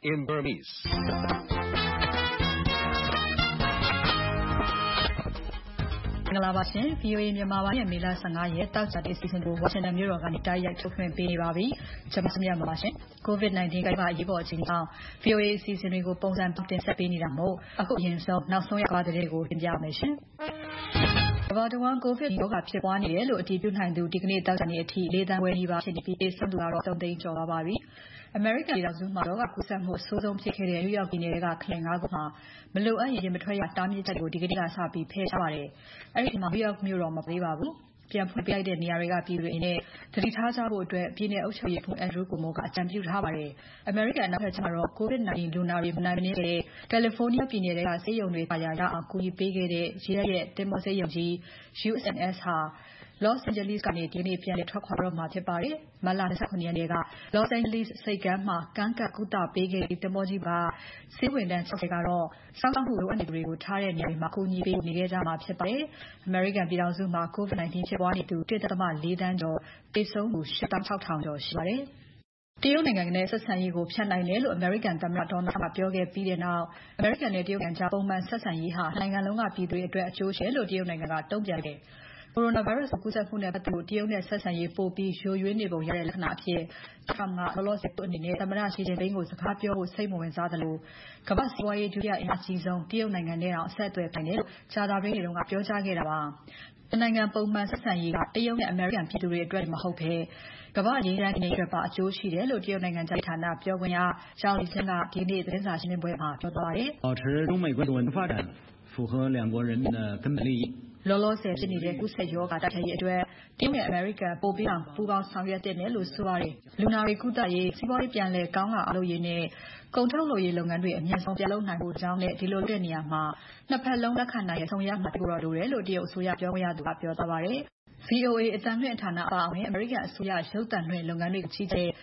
in Burmese. Galabashin, VOA Myanmar and Mila Sangaya, Tauchati season to Washington Bureau and Diet to Pay Babi, Chamasmia Mashin, COVID-19 Gaiba Yibo Jinga, VOA season we go Pons and Putin Sapini Ramo, Ako himself, now so Yago in Yamation. About one COVID yoga chip 1 year, debut hand to dignity Tauchani tea, later when he was in the some of the danger of Babi. America is Maroga Kusam who so don't take New York in Ega Kling Agoma, Malua Yamatoya Tami Tago Digiga Sapi Pesare. Every Mavia Murom of Rivabu, Piampuia de Niariga Piru in a Tritaza would Pine Ocho and Rukumoka, Champion Havare. America and Tomorrow, COVID-19 Lunari Namine, California Pinera, Sayon Payada, Akui Pegade, Gia, Demoseyoji, Shoes and Esha. Los Angeles Canadian Pian Talk Horror Matebari, Malana Sakunianega, Los Angeles Segama, Kanka Kuta, Bege, Demojiba, Siwin and Sogaro, someone who wanted to retire near Makuni, Nigeza Matebari, American Bidazuma, COVID-19 wanted to Tetama, Lidanjo, Peso, Shatan Town, Share. Dealing against Sasango, Chanail, American Tamatona, Pioge, Pidi now, American Native and Japoman Sasaniha, Langalonga Pidri, Joshelo, dealing about Dojage. Coronavirus Kusafuna to deal necessary for be show you enable your Napi from a loss of Tamarashi and Bengals, Capio, same when Zadalo. Cabasi, Julia in a season, dealing and now set to a panel, Chadabi, Apio Jagera. The Nangan Bowman Sasani, a young American people dread Mahope. Gavadi and nature part Joshi, dealing and Jatana, Pionia, Charlie Senna, Tini, the Sashin and Buema, Jodari. 保持中美关系稳定发展，符合两国人民的根本利益。 Lolo said in the Gusa Yoga that I do. Team America, Bobian, Puga Sangya Tenelu Suari, Lunari Kutai, Sibori Pianle, Ganga Aloyene, Contolo Yelongan, and Yason Yalona, who down let Dilodenia Ma, Napalonga Kana, Sonia Matura, Relo, Dio Suya, Joya, Dapio Tavare. VOA is Tana America, Suya, Shilton, Longani, Chite,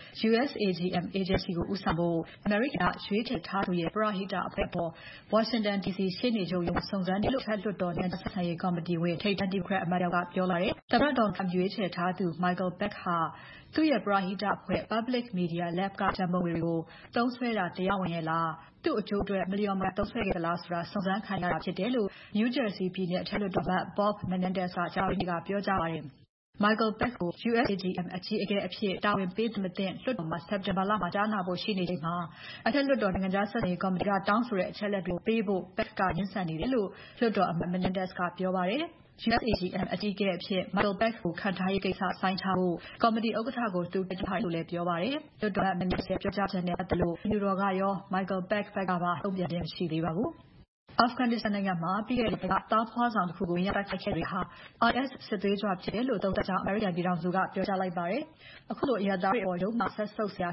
USAGM agency Usabo, America, Sweet, Tatu, Brahita, Pepo, Washington DC, Shinijo, Songan, Look and Society Comedy, where Tate and Democrat Madaga Piolare, Tabradon, UH, Tatu, Michael Beckha, Tuya Brahita, Public Media, Labka, Jambo, those were at the Yawela. 2 children, million those were last Songan Kaya Chidelu, New Jersey, Pina, Teledova, Bob Menendez, Jariga, Piojari. Michael Becko, USAGM, appeared down in Bateman, Ludoma, September Lamajana, Boshini, a Teludon and Jason, Comida, Downsway, Teledu, Bebo, Becca, Insani, Ludom, Menendez, Piovare. USAGM appeared Michael Becko, Kantai Gasa, Saint Tao, Comedy Ogotago to Petipale, Piovare, Ludom, Menendez, Jason, Atalo, Urogayo, Michael Beck, Pagava, Obia, Shirivago. Afghanistan and Yama, Pia, Tapas and Kuguya, Kakariha, IS, Sedra, Chelo, Dota, American Biranzuga, Josala Bare, a Koloya Dari or Massa Socia,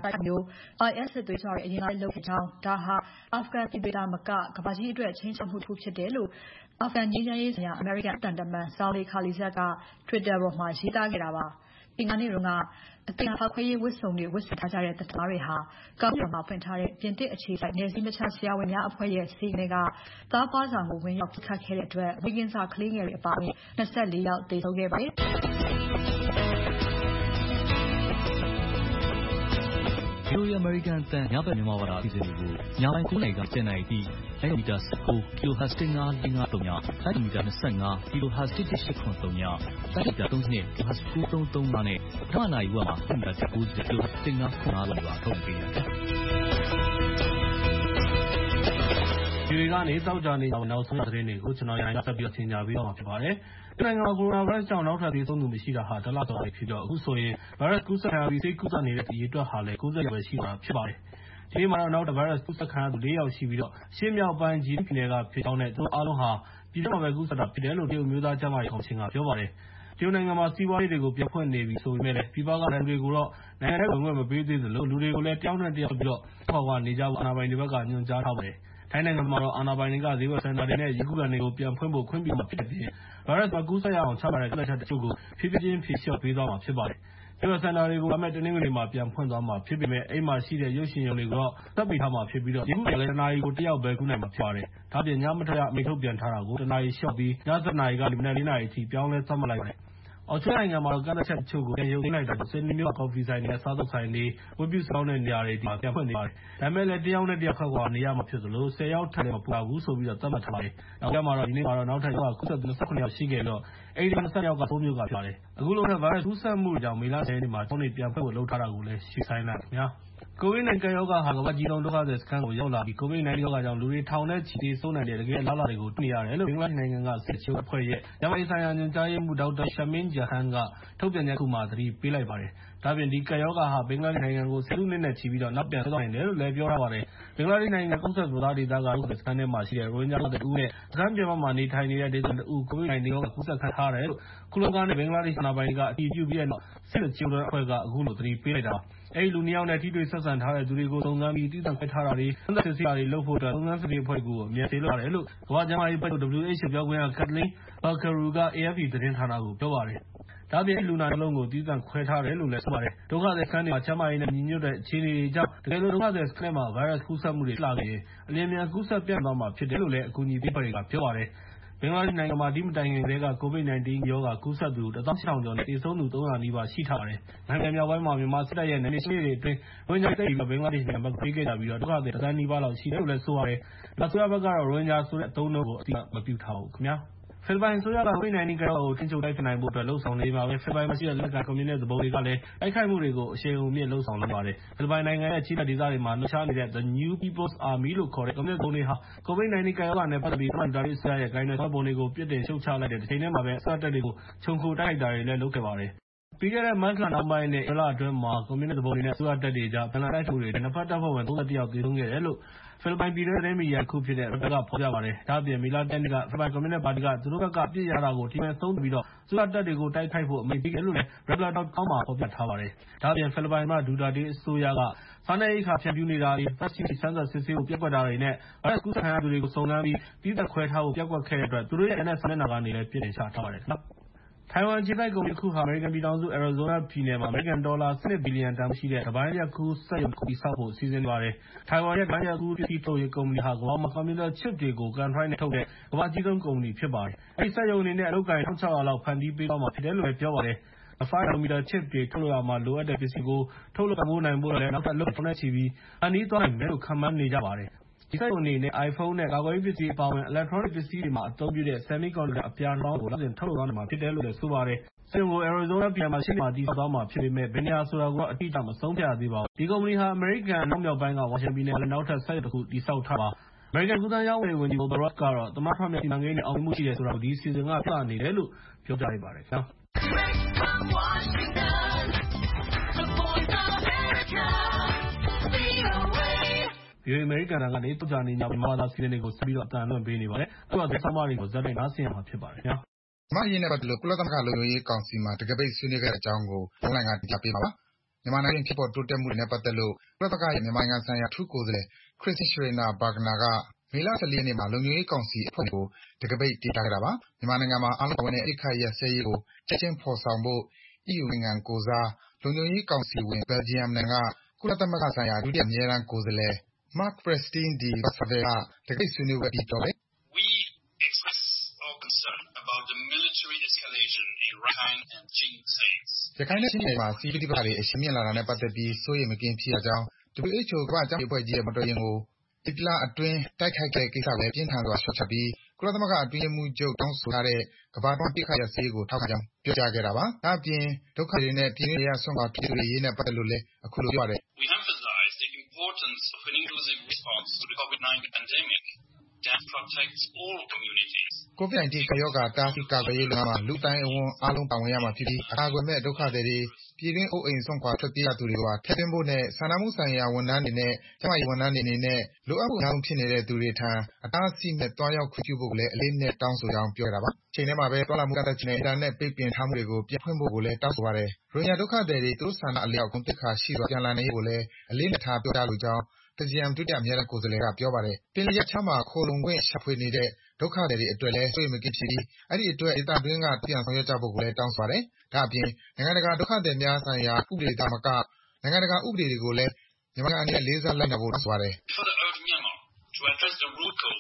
IS, Sedra, in United Local Town, Daha, Afghan Tibeta Maka, Kabaji, change of Hutu Chedelu, Afghan Union, American Tandaman, Saudi Kalizaka, Twitter of my Shita Girava. Ingani Runga, a thing of Hawaii was only with the Tajari at the Tariha, Governor Mapentari, Pinti achieved like Nezimichasia when you are Poya Signega, Tapazan when you have to carry it where Wiggins are cleaning about me, necessarily out they don't get right. VOA American Tan Yaba Nimawara is in Yaman Kulega, Tenai, Ayomita Sako, Kilo Hastinga, Dinga Tonya, Ayomita Sanga, Kilo Hastic Tonya, Ayomita has Kuto Tomane, Tana Iwama, and that's a good Kilo Hastinga, Kuna, Tompia. Irani, Saujani, now Sunday, Uchana, Sabiatina, we are Pare. During our coronavirus down out of the Sonu Mishida had a lot of people who saw it. Virus Kusa, we say Kusani, Yito Hale, Kusa, Shiva, Chibai. Jima now the virus Kusa can do the Shivido. Shimia by Jim Pinega, Pitonet, Aloha, Pidova Gusa, Pidelo, Muda Jamai, Hosing up Jovare. During a Masiwa, they go Piapon Navy, so we made it. Pibaga and Regulo, and I remember breathing the low, Ludo, down and the Abdo, Pawan, Nija, and Nivaga, and Javawe. Thailand tomorrow, Anabaniga, they were sent out in a Yuga, Negopian, Pumbo, Quimby, Whereas Bagusa on Sabara, Chugu, 15 fish of Pizama, Chibari. They were sent out in English Mapian Pundama, Pibi, Ema, Sidia, Yoshin, Oligo, Tabitama, Pibido, and I go to Albacuna, Pari, Tabi Yamata, Mikopian Tara, good night, Shobi, Yazana, Galina, Pion, summer like Australia နိုင်ငံမှာကန့်သတ်ချက်တချို့ကိုပြန်ရုပ်သိမ်းလိုက်တာဆိုတော့ Sydney မြို့က coffee ဆိုင်တွေနဲ့စားသောက်ဆိုင်တွေဝတ်ပြုဆောင်းတဲ့နေရာတွေဒီမှာပြန်ဖွင့်နေပါတယ်။ဒါပေမဲ့လည်းတစ်ယောက်နဲ့တစ်ယောက်ခက်ကွာနေရမှာဖြစ်သလို10ယောက်ထက်လည်းမပိုဘူးဆိုပြီးတော့သတ်မှတ်ထားပါတယ်။နောက်ကျမှတော့ဒီနေ့မှာတော့နောက်ထပ်ရောဂါကူးစက်သူ29ယောက်ရှိခဲ့ပြီးတော့အဲဒီ20ယောက်ကသုံးမျိုးကဖြစ်ပါတယ်။အခုလိုနဲ့ဗိုင်းရပ်စ်ကူးစက်မှုကြောင့်မေလ10ရက်နေ့မှာကျောင်းတွေပြန်ဖွင့်ဖို့လှုပ်ထားတာကိုလည်းရှေ့ဆိုင်လိုက်ခင်ဗျာ။ COVID-19 ကရောဂါဟာကမ္ဘာကြီးလုံးဒုက္ခသည်စခန်းကိုရောက်လာပြီး COVID-19 ရောဂါကြောင့်လူတွေထောင်နဲ့ချီသေဆုံးနိုင်တဲ့တကယ်လားလာတွေကိုတွေ့ရတယ်လို့ဘင်္ဂလားဒေ့ရှ်နိုင်ငံကစစ်ချိုးအဖွဲ့ရဲ့ကျန်းမာရေးဆိုင်ရာညွှန်ကြားရေးမှူးဒေါက်တာ Shamin Jahan ကထုတ်ပြန်ချက်တစ်ခုမှာသတိပေးလိုက်ပါတယ်။ဒါ့အပြင်ဒီကပ်ရောဂါဟာဘင်္ဂလားဒေ့ရှ်နိုင်ငံကိုဆယ်စုနှစ်နဲ့ချီပြီးတော့နောက်ပြန်ဆွဲသွားနိုင်တယ်လို့လည်းပြောထားပါတယ်။ဘင်္ဂလားဒေ့ရှ်နိုင်ငံကော့ဆက်ဘဇားဒေသကဒုက္ခသည်စခန်းထဲမှာရှိတဲ့ရိုဟင်ဂျာလူတွေနဲ့စခန်းပြင်ပမှာနေထိုင်နေတဲ့ဒေသခံတို့ COVID-19 ရောဂါကူးစက်ခံထားရတယ်လို့ကုလသမဂ္ဂနဲ့ဘင်္ဂလားဒေ့ရှ်အာဏာပိုင်တွေကအတည်ပြုပြီးတဲ့နောက်စစ်ချိုးအဖွဲ့ကအခုလိုသတိပေးလိုက်တာပါ။အဲဒီလူ2ယောက်နဲ့ထိတွေ့ဆက်ဆံထားတဲ့သူတွေကိုစုံစမ်းပြီးတည်တံ့ခွဲထားတာတွေစမ်းသပ်စစ်ဆေးတာတွေလုပ်ဖို့အတွက်စုံစမ်းစစ်ဆေးအဖွဲ့ကိုအမြန်စေလွှတ်ရတယ်လို့ကမ္ဘာ့ကျန်းမာရေးအဖွဲ့ချုပ် WHO ပြောခွင့်ရ Kathleen Balkaru က AFP သတင်းဌာနကိုပြောပါတယ်။ဒါ့အပြင်လူနာနှလုံးကိုတည်တံ့ခွဲထားတယ်လို့လည်းဆိုပါတယ်။ဒုက္ခသည်စခန်းတွေမှာကျန်းမာရေးနဲ့ညီညွတ်တဲ့အခြေအနေတွေကြောင့်တကယ်လို့ဒုက္ခသည်စခန်းမှာဗိုင်းရပ်စ်ကူးစက်မှုတွေဖြစ်လာခဲ့ရင်အလျင်အမြန်ကူးစက်ပြန့်သွားမှာဖြစ်တယ်လို့လည်းအကူအညီပေးအဖွဲ့တွေကပြောပါတယ်။ဘင်္ဂလားဒေ့ရှ်နိုင်ငံမှာဒီမတိုင်ခင်ကတည်းက COVID-19 ရောဂါကူးစက်သူ18000ကျော်နဲ့သေဆုံးသူ300နီးပါးရှိထားပါတယ်။နိုင်ငံမြောက်ပိုင်းမှာမြန်မာစစ်တပ်ရဲ့နယ်မြေရှင်းလင်းရေးတွေအတွင်းရိုဟင်ဂျာတွေဘင်္ဂလားဒေ့ရှ်နိုင်ငံဘက်ပြေးခဲ့ကြပြီးတော့ဒုက္ခသည်1,000,000 နီးပါးလောက်ရှိတယ်လို့လည်းဆိုပါတယ်။ဒါဆိုရဘက်ကတော့ရိုဟင်ဂျာဆိုတဲ့အသုံးအနှုန်းကိုအတိအမပြုထားဘူးခင်ဗျာ။ဖိလစ်ပိုင်ဆိုရက COVID-19 ကရောဂါကိုထိန်းချုပ်တိုက်ဖျက်နိုင်ဖို့အတွက်လှုံ့ဆော်နေမှာပဲဖိလစ်ပိုင်မှာရှိတဲ့လက်နက်ကိုင်ကွန်မြူနစ်သူပုန်တွေကလည်းတိုက်ခိုက်မှုတွေကိုအရှိန်အဟုန်မြင့်လှုံ့ဆော်နေပါတယ်ဖိလစ်ပိုင်နိုင်ငံရဲ့ချီးတက်ဒေသတွေမှာလှုပ်ရှားနေတဲ့ The New People's Army လို့ခေါ်တဲ့ကွန်မြူနစ်သူပုန်တွေဟာ COVID-19 ကရောဂါနဲ့ပတ်သက်ပြီးသမ္မတဒါရီဆရာရဲ့ဂိုင်းနယ်ပုံတွေကိုပြစ်တင်ရှုတ်ချလိုက်တဲ့တစ်ချိန်တည်းမှာပဲအစတက်တွေကိုခြုံခိုတိုက်ခိုက်တာတွေလည်းလုပ်ခဲ့ပါတယ်ပြီးခဲ့တဲ့မတ်လနောက်ပိုင်းနဲ့ဧပြီလအတွင်းမှာကွန်မြူနစ်သူပုန်တွေနဲ့အစိုးရတပ်တွေကြားဗန်လာတိုက်မှုတွေနှစ်ဖက်တပ်ဖွဲ့ဝင်31ယောက်သေဆုံးခဲ့တယ်လို့ဖိလစ်ပိုင်ပြည်တွင်းသတင်းမီဒီယာတစ်ခုဖြစ်တဲ့ Reuters ကဖော်ပြပါတယ်။ဒါ့အပြင်မီလာတန်ကဖိလစ်ပိုင်ကွန်မြူနစ်ပါတီကသူတို့ဘက်ကအပြစ်ရတာကိုထီမဲ့ဆုံးပြီးတော့အစိုးရတပ်တွေကိုတိုက်ခိုက်ဖို့အမိန့်ပေးတယ်လို့လည်း Reuters.com မှာဖော်ပြထားပါတယ်။ဒါ့အပြင်ဖိလစ်ပိုင်မှာဒူတာတေးအစိုးရကစားနပ်ရိက္ခာဖြန့်ဖြူးနေတာတွေသက်ရှိစမ်းသပ်စစ်ဆေးဖို့ပြက်ကွက်တာတွေနဲ့ဗိုင်းရပ်စ်ကူးစက်ခံရသူတွေကိုစုံစမ်းပြီးတည်တံ့ခွဲထားဖို့ပြက်ကွက်ခဲ့တဲ့အတွက်သူတို့ရဲ့ NS မျက်နှာကနေလည်းပြစ်တင်ချထားပါတယ်နော်ထိုင်ဝမ်ခြေတိုက်ကုမ္ပဏီတစ်ခုဟာအမေရိကန်ပြည်ထောင်စုအရီဇိုနာပြည်နယ်မှာအမေရိကန်ဒေါ်လာ12ဘီလီယံတန်ဖိုးရှိတဲ့တပိုင်းလျှပ်ကူးစက်ရုံတစ်ခုတည်ဆောက်ဖို့စီစဉ်နေပါတယ်။ထိုင်ဝမ်ရဲ့တပိုင်းလျှပ်ကူးပစ္စည်းထုတ်ရေးကုမ္ပဏီဟာကမ္ဘာမှာကွန်ပျူတာ chip တွေကိုကန်ထရိုက်နဲ့ထုတ်တဲ့ကမ္ဘာကြီးဆုံးကုမ္ပဏီဖြစ်ပါတယ်။အဲဒီစက်ရုံအနေနဲ့အလုပ်အကိုင်1600လောက်ဖန်တီးပေးသွားမှာဖြစ်တယ်လို့လည်းပြောပါတယ်။ 5 nanometer chip တွေထုတ်လုပ်ရမှာလိုအပ်တဲ့ပစ္စည်းကိုထုတ်လုပ်ပံ့ပိုးနိုင်ဖို့လည်းနောက်ထပ်အလုပ်ပေါင်းနဲ့ချီပြီးဖန်တီးသွားနိုင်မယ်လို့ခန့်မှန်းနေကြပါတယ်။ဒီစက်ရုံအနေနဲ့ iPhone နဲ့ကာကွယ်ရေးပစ္စည်းအပါအဝင် electronic ပစ္စည်းတွေမှာအသုံးပြုတဲ့ semiconductor အပြာရောင်းကိုလစဉ်ထုတ်လုပ်သွားနိုင်မှာဖြစ်တယ်လို့လည်းဆိုပါတယ်။စက်ရုံကို Arizona ပြည်နယ်မှာရှေ့နှစ်မှာတည်ဆောက်သွားမှာဖြစ်ပေမဲ့ဘယ်နေရာဆိုတာကိုတော့အတိအကျမဆုံးဖြတ်ရသေးပါဘူး။ဒီကုမ္ပဏီဟာအမေရိကန်အနောက်မြောက်ပိုင်းကဝါရှင်တန်ပြည်နယ်မှာလည်းနောက်ထပ်စက်ရုံတစ်ခုတည်ဆောက်ထားတာပါ။အမေရိကန်ကူးသန်းရောင်းဝယ်ရေးဝန်ကြီး Wilbur Ross ကတော့သမ္မတထရမ့်ရဲ့စီမံကိန်းတွေအောင်မြင်မှုရှိတယ်ဆိုတာကိုဒီအစီအစဉ်ကပြနေတယ်လို့ပြောကြားလိုက်ပါတယ်ခင်ဗျာ။ VOA အမေရိကန်ကနေတောကြာနေညမြန်မာဘာသာစီစဉ်တွေကိုဆက်ပြီးတော့အသံလွှင့်ပေးနေပါတယ်။အခုတော့ဆောင်းပါးတွေကိုဇာတ်တိုက်နားဆင်ရမှာဖြစ်ပါတယ်ခင်ဗျာ။မြန်မာရေးနဲ့ပတ်သက်လို့ကုလသမဂ္ဂလုံခြုံရေးကောင်စီမှာတကယ်ပိတ်ဆွေးနွေးခဲ့တဲ့အကြောင်းကိုဘုံလိုင်းကတင်ပြပေးပါမယ်။မြန်မာနိုင်ငံဖြစ်ပေါ်တိုးတက်မှုတွေနဲ့ပတ်သက်လို့ကုလသမဂ္ဂရဲ့မြန်မာနိုင်ငံဆိုင်ရာအထူးကိုယ်စားလှယ် Christine Schraner Burgener ကမေလ14ရက်နေ့မှာလုံခြုံရေးကောင်စီအဖွဲ့ကိုတကယ်ပိတ်တင်ပြခဲ့တာပါ။မြန်မာနိုင်ငံမှာအားလုံးပါဝင်တဲ့အပစ်အခတ်ရပ်စဲရေးကိုချက်ချင်းဖော်ဆောင်ဖို့ EU နိုင်ငံကိုယ်စားလုံခြုံရေးကောင်စီဝင် Belgium နိုင်ငံကကုလသမဂ္ဂဆိုင်ရာဒုတိယအမြဲတမ်းကိုယ်စားလှယ်Marc Pecsteen de Buytswerve ကတကယ်ပိတ်ဆွေးနွေးပွဲအပြီးပြောပါတယ်ရခိုင်နဲ့ချင်းပြည်နယ်မှာစစ်ရေးပဋိပက္ခတွေအရှိန်မြင့်လာတာနဲ့ပတ်သက်ပြီးစိုးရိမ်မကင်းဖြစ်ရကြောင်း WHO ကမ္ဘာ့ကျန်းမာရေးအဖွဲ့ကြီးရဲ့မော်တော်ယာဉ်ကိုဧပြီလအတွင်းတိုက်ခိုက်ခဲ့တဲ့ကိစ္စကိုလည်းပြင်းထန်စွာရှုတ်ချပြီးကုလသမဂ္ဂအတွင်းရေးမှူးချုပ်တောင်းဆိုထားတဲ့ကမ္ဘာ့အပစ်အခတ်ရပ်စဲရေးကိုထောက်ခံကြောင်းပြောကြားခဲ့တာပါ။ဒါ့အပြင်ဒုက္ခတွေနဲ့ပြည်တွင်းနေရာဆွမ်းခွာပြည်သူတွေအရေးနဲ့ပတ်သက်လို့လည်းအခုလိုပြောပါတယ်။ COVID-19 ကပ်ရောဂါတားဆီးကာကွယ်ရေးလုပ်ငန်းမှာလူ့အသိုင်းအဝန်းအားလုံးပါဝင်ရမှာဖြစ်ပြီးအကာအကွယ်မဲ့ဒုက္ခသည်တွေပြည်တွင်းအိုးအိမ်စွန့်ခွာထွက်ပြေးရသူတွေပါထည့်သွင်းဖို့နဲ့စာနာမှုဆိုင်ရာဝန်ထမ်းတွေနဲ့ကျန်းမာရေးဝန်ထမ်းတွေအနေနဲ့လိုအပ်မှုအများဆုံးဖြစ်နေတဲ့သူတွေထံအတားအဆီးမဲ့သွားရောက်ခွင့်ပြုဖို့ကိုလည်းအလေးအနက်တောင်းဆိုကြောင်းပြောခဲ့တာပါ။ချိန်ထဲမှာပဲသွားလာမှုကန့်သတ်ချက်နဲ့အင်တာနက်ပိတ်ပင်ထားမှုတွေကိုပြန်ဖွင့်ဖို့ကိုလည်းတောင်းဆိုပါတယ်။ရိုဟင်ဂျာဒုက္ခသည်တွေသူတို့ဆန္ဒအလျောက်ဂုဏ်သိက္ခာရှိစွာပြန်လာနိုင်ရေးကိုလည်းအလေးအနက်ထားပြောကြားလိုကြောင်းBelgium ဒုတိယအမြဲတမ်းကိုယ်စားလှယ်ကပြောပါတယ်။ပင်လယ်ရပ်ခြားမှာခိုလှုံခွင့်ရှာဖွေနေတဲ့ဒုက္ခသည်တွေအတွက်လည်းစိုးရိမ်မကင်းဖြစ်ပြီးအဲဒီအတွက်ဒေသတွင်းကပြန်ဆောင်ရွက်ကြဖို့ကိုလည်းတောင်းဆိုပါတယ်။ဒါ့အပြင်နိုင်ငံတကာဒုက္ခသည်များဆိုင်ရာဥပဒေသာမကနိုင်ငံတကာဥပဒေတွေကိုလည်းမြန်မာအနေနဲ့လေးစားလိုက်နာဖို့တောင်းဆိုပါတယ်။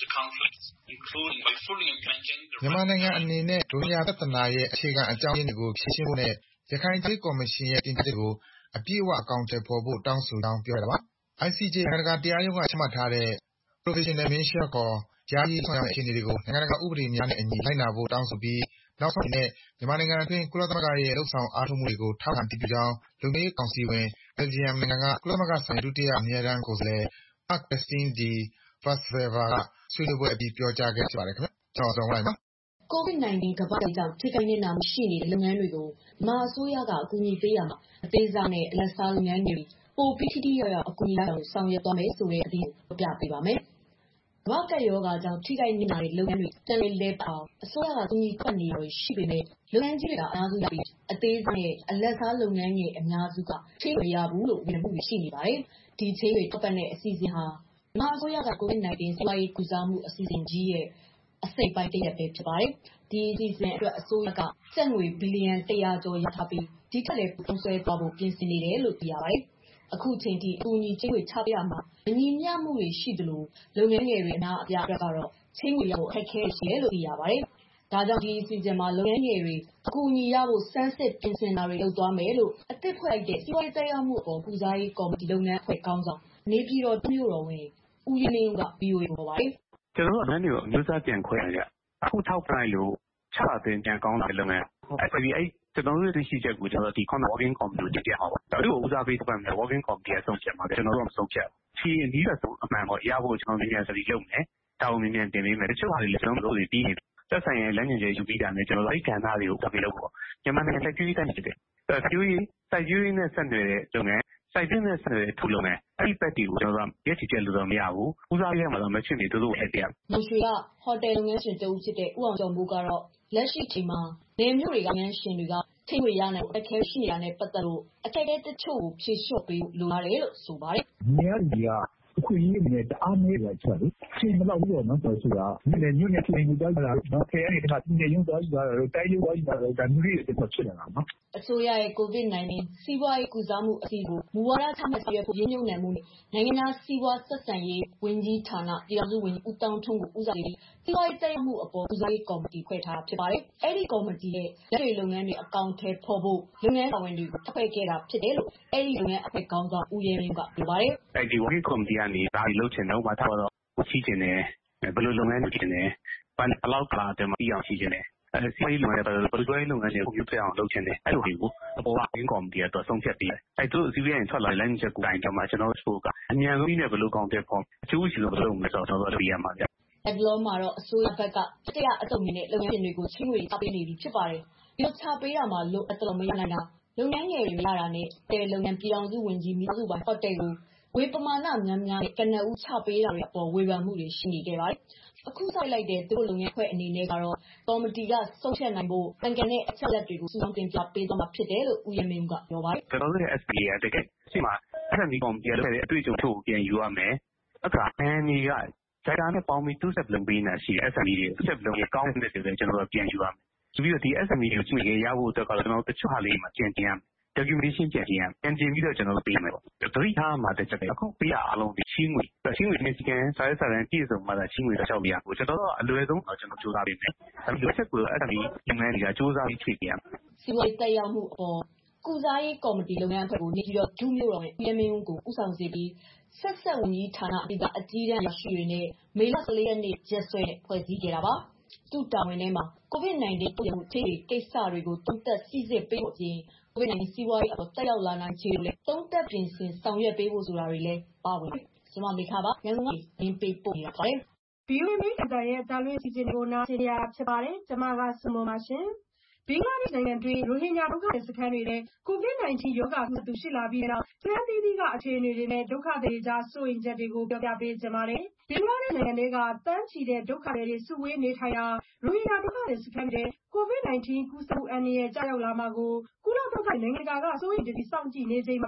မြန်မာနိုင်ငံအနေနဲ့ရိုဟင်ဂျာပြဿနာရဲ့အခြေခံအကြောင်းရင်းတွေကိုဖြေရှင်းဖို့နဲ့ရခိုင်အရေးကော်မရှင်ရဲ့တင်ပြချက်ကိုအပြည့်အဝအကောင်အထည်ဖော်ဖို့တောင်းဆိုကြောင်းပြောခဲ့တာပါ။ ICJ နိုင်ငံတကာတရားရုံးကချမှတ်ထားတဲ့ Provisional Measure ခေါ်ယာယီဆောင်ရွက်မယ့်အခြေအနေတွေကိုနိုင်ငံတကာဥပဒေများနဲ့အညီလိုက်နာဖို့တောင်းဆိုပြီးနောက်ဆုံးအနေနဲ့မြန်မာနိုင်ငံအတွင်းကုလသမဂ္ဂရဲ့လုပ်ဆောင်အားထုတ်မှုတွေကိုထောက်ခံတည်ပြုကြောင်းလုံခြုံရေးကောင်စီဝင် Belgium နိုင်ငံကကုလသမဂ္ဂဆိုင်ရာဒုတိယအမြဲတမ်းကိုယ်စားလှယ် Marc-Christine de Weertswerve ကဆွေးနွေးပွဲအပြီးပြောကြားခဲ့ပါတယ်ခင်ဗျာ။ကျွန်တော်ဇော်ဝင်းပါ။ COVID-19 ကမ္ဘာ့ကပ်ကြောင့်ထိခိုက်နစ်နာမှုရှိနေတဲ့လုပ်ငန်းတွေကိုမြန်မာအစိုးရကအကူအညီပေးရမှာအသေးစားနဲ့အလတ်စားလုပ်ငန်းတွေပိုပြီးထိထိရောက်ရောက်အကူအညီရအောင်ဆောင်ရွက်သွားမယ်ဆိုတဲ့အပြီးပြပေးပါမယ်။ကမ္ဘာ့ကပ်ရောဂါကြောင့်ထိခိုက်နစ်နာတဲ့လုပ်ငန်းတွေပြန်လည်လည်ပတ်အောင်အစိုးရကကူညီပတ်နေရရှိပေမဲ့လုပ်ငန်းကြီးတွေကအများစုရပြီးအသေးစားနဲ့အလတ်စားလုပ်ငန်းတွေအများစုကထိမရဘူးလို့ဝန်မှုတွေရှိနေပါတယ်။ဒီချင်းတွေပတ်တဲ့အစီအစဉ်ဟာမြန်မာအစိုးရက COVID-19 စီးပွားရေးကုစားမှုအစီအစဉ်ကြီးရဲ့အစိတ်ပိုင်းတစ်ရပ်ပဲဖြစ်ပါတယ်။ဒီအစီအစဉ်အတွက်အစိုးရကကျပ်ငွေဘီလီယံ100ကျော်ရထားပြီးဒီထက်လည်းပုံဆွဲသွားဖို့ပြင်ဆင်နေတယ်လို့သိရပါတယ်။အခုချိန်ထိအကူအညီချင်းတွေချပေးရမှာမညီမျှမှုတွေရှိသလိုလုပ်ငန်းငယ်တွေအများအပြားအတွက်ကတော့ချင်းတွေရဖို့အခက်အခဲရှိတယ်လို့သိရပါတယ်။ဒါကြောင့်ဒီအစီအစဉ်မှာလုပ်ငန်းငယ်တွေအကူအညီရဖို့စမ်းစစ်ပြင်ဆင်တာတွေလုပ်သွားမယ်လို့အသစ်ဖွဲ့လိုက်တဲ့စီးပွားရေးသက်ရောက်မှုအပေါ်ကုစားရေးကော်မတီလုပ်ငန်းအဖွဲ့ခေါင်းဆောင်နေပြည်တော်မြို့တော်ဝင်ဦးရင်းလင်းက VOA ကိုပြောပါတယ်။ကျွန်တော်တို့အမှန်တွေကိုအမျိုးသားပြန်ခွဲရကြ။အခုထောက်ပလိုက်လို့ချတာတင်ပြန်ကောင်းတဲ့လုပ်ငန်းကျွန်တော်တို့သိရှိချက်ကိုကျွန်တော်ဒီ working committee ကိုကြည့်ရအောင်။ဒါတို့ဦးစားပေးပတ်မယ် working committee အဆုံးဖြတ်မှာကျွန်တော်တို့မဆုံးဖြတ်။ဖြေအနည်းဆုံးအမှန်ပေါ့ရဖို့ကျွန်တော်တို့မြန်စပြီးလုပ်မယ်။တောင်းမြင်တင်ပေးမယ်။တချို့ဟာတွေလည်းကျွန်တော်တို့ပြီးနေသက်ဆိုင်ရဲ့လမ်းညွှန်ချက်ယူပြီးတာနဲ့ကျွန်တော်တို့အဲ့ကဏ္ဍတွေကိုစပြီးလုပ်ပေါ့။မြန်မာနိုင်ငံစိုက်ပျိုးရေးတိုင်းဖြစ်တယ်။စိုက်ပျိုးရေးနဲ့ဆက်နွယ်တဲ့လုပ်ငန်းစိုက်ပျိုးနဲ့ဆက်နွယ်တဲ့ထုလုပ်ငန်းအဲ့ဒီပတ်တွေကိုကျွန်တော်တို့ရက်ချီချက်လို့တော့မရဘူး။ဦးစားပေးရမှာတော့မဖြစ်နေတို့အဲ့တရား။မွန်ရွှေကဟိုတယ်လုပ်ငန်းရှင်တဦးဖြစ်တဲ့ဦးအောင်ကျော်မိုးကတော့လက်ရှိချိန်မှာနေမျိုးတွေကငန်းရှင်တွေကထိတွေ့ရနိုင်အခက်ရှိနေတာနဲ့ပတ်သက်လို့အခက်အခဲတချို့ကိုဖြေလျှော့ပေးလိုရတယ်လို့ဆိုပါတယ်။နေရာကြီးကအခွင့်အရေးနဲ့တအားနည်းတယ်ချက်လေချိန်မလောက်ဘူးတော့နော်ဆိုတာညညချိန်ကိုကြားလာတော့ခဲရတဲ့ကပြည်ရုံးသွားကြတာတော့တိုင်းရုံးသွားကြတာတော့ဒါမျိုးတွေဖြစ်နေတာနော်အစိုးရရဲ့ COVID-19 စီးပွားရေးကုစားမှုအစီအစဉ်မူဝါဒချမှတ်ပြီးရင်းနှီးမြှုပ်နှံမှုနဲ့နိုင်ငံသားစီးပွားဆက်ဆံရေးဝန်ကြီးဌာနပြည်ထောင်စုဝန်ကြီးဦးတောင်ထွန်းကိုဦးဆောင်ပြီးစီးပွားရေးသက်ရောက်မှုအပေါ်ကုစားရေးကော်မတီဖွဲ့ထားဖြစ်ပါတယ်။အဲ့ဒီကော်မတီရဲ့လက်တွေလုပ်ငန်းတွေအကောင့်ထဲပေါ်ဖို့လုပ်ငန်းတာဝန်တွေကိုအဖွဲ့ခဲ့တာဖြစ်တယ်လို့အဲ့ဒီလုပ်ငန်းအဖွဲ့ခေါင်းဆောင်ဦးရဲမင်းကပြောပါတယ်။အဲ့ဒီ working committee ကနေဒါတွေလုပ်ချင်တော့မှထားတော့ရှိချင်တယ်ဘယ်လိုလုပ်ငန်းလုပ်ချင်တယ်ဘယ်လောက်ကာလတည်းမှာပြီးအောင်ရှိချင်တယ်စီးပွားရေးလုပ်ငန်းတွေပရိသေလုပ်ငန်းတွေကိုပြုပြအောင်လုပ်ချင်တယ်အဲ့လိုတွေကိုအပေါ်က working committee ကတော့ဆုံးဖြတ်ပြီးတယ်အဲ့တို့စီးပွားရေးထွက်လာတဲ့လမ်းချက်ကိုတိုင်တော့မှကျွန်တော်တို့ကအမြန်ဆုံးနဲ့ဘယ်လိုကောင်းတဲ့ပုံအကျိုးရှိလို့ဘယ်လိုမလဲဆိုတော့ကျွန်တော်တို့ပြရမှာဗျ။အဲ့လိုမှာတော့အစိုးရဘက်ကတရားအတုံးနဲ့လုပ်ငန်းရှင်တွေကိုချင်းငွေချပေးနေပြီဖြစ်ပါတယ်။ဒီလိုချပေးတာမှာလို့အတလုံးမရနိုင်တာလုပ်ငန်းငယ်တွေမရတာနဲ့တဲ့လုပ်ငန်းပြည်ထောင်စုဝန်ကြီးမြို့စုပိုင်းဟိုတယ်ကိုဝေပမာဏများများနဲ့ကနဦးချပေးတာတွေအပေါ်ဝေဖန်မှုတွေရှိနေခဲ့ပါတယ်။အခုစိုက်လိုက်တဲ့သူတို့လုပ်ငန်းဖွဲ့အနေနဲ့ကတော့ကော်မတီကဆုံးဖြတ်နိုင်ဖို့တန်ကန်တဲ့အချက်လက်တွေကိုစုဆောင်းတင်ပြပေးသွားမှာဖြစ်တယ်လို့ဦးရမင်းကပြောပါတယ်။ကျွန်တော်တို့ရဲ့ SPA ကတကယ်ရှိမှ SME ကော်မတီရဲ့အတွေ့အကြုံထုတ်ပြန်ယူရမယ်။အခါအန်ဒီကဂျိုင်တာနဲ့ပေါင်းပြီး2 step လုံးပေးနေတာရှိတယ် SME တွေ2 step လုံးရဲ့ကောင်းတဲ့တွေကျွန်တော်တို့ပြန်ယူရမယ်။ပြီးတော့ဒီ SME တွေကိုကြည့်ရဖို့အတွက်ကတော့ကျွန်တော်တို့တချို့ဟာလေးမှာကျန်တင်ရမယ်documentation ပြန်ကြည့်ပြီးတော့ကျွန်တော်တို့ပေးမယ်ပေါ့။သတိထားမှာတဲ့ချက်တွေအခုပေးရအားလုံးဒီချင်းငွေနဲ့စီကံစာရေးစာတမ်းပြည့်စုံမှသာချင်းငွေတစ်ချောက်ပြရကိုကျွန်တော်တို့အလွယ်ဆုံးကျွန်တော်စူးစမ်းပေးမယ်။ဒါပေမဲ့ချက်ကိုအဲ့ဒါကြီးဒီမှန်းတွေကစူးစမ်းပြီးဖြည့်ပြရမယ်။စီဝေးတက်ရောက်မှုအပေါ်ကုစားရေးကော်မတီလုပ်ငန်းအဖွဲ့ကိုနေပြီးတော့ဒုမြို့တော်ရဲ့ပြည်မင်းကိုဥဆောင်စီပြီးဆက်ဆက်ဝန်ကြီးဌာနအကြီးအကြီးတန်းရရှိတွေနဲ့မေလ14ရက်နေ့ရက်စွဲနဲ့ဖွဲ့စည်းခဲ့တာပါ။သူ့တာဝန်ထဲမှာ COVID-19 ပြည်မှုထိပ်ကိစ္စတွေကိုတုံ့တက်စီစစ်ပေးဖို့အပြင်COVID-19 စီးပွားရေးအပေါ်တက်ရောက်လာနိုင်ခြေတွေလည်းတုံ့တက်ပြင်ဆင်ဆောင်ရွက်ပေးဖို့ဆိုတာတွေလည်းပါဝင်တယ်။ကျွန်မမေခပါရန်ကုန်ကနေရင်းပေးပို့နေတာပါတယ်။ VOA အတန်ရဲ့တာလွင်စီစဉ်ကိုနားဆင်ရဖြစ်ပါတယ်။ကျွန်မကစုံမပါရှင်။ဘင်္ဂလားဒေ့ရှ်နိုင်ငံတွင်းရိုဟင်ဂျာဒုက္ခသည်စခန်းတွေနဲ့ COVID-19 ရောဂါကူးစက်သူရှိလာပြီးနောက်စခန်းသီးသီးကအခြေအနေတွေနဲ့ဒုက္ခသည်တွေကြားစိုးရိမ်ချက်တွေကိုပြောပြပေးချင်ပါတယ်။ဘင်္ဂလားဒေ့ရှ်နိုင်ငံကတန်းချီတဲ့ဒုက္ခသည်တွေစုဝေးနေထိုင်ရာရိုဟင်ဂျာဒုက္ခသည်စခန်းတွေ COVID-19 ကူးစက်မှုအန္တရာယ်ကျရောက်လာမှာကိုကုလသမဂ္ဂနိုင်ငံတကာကစိုးရိမ်တကြီးစောင့်ကြည့်နေချိန်မှာပဲ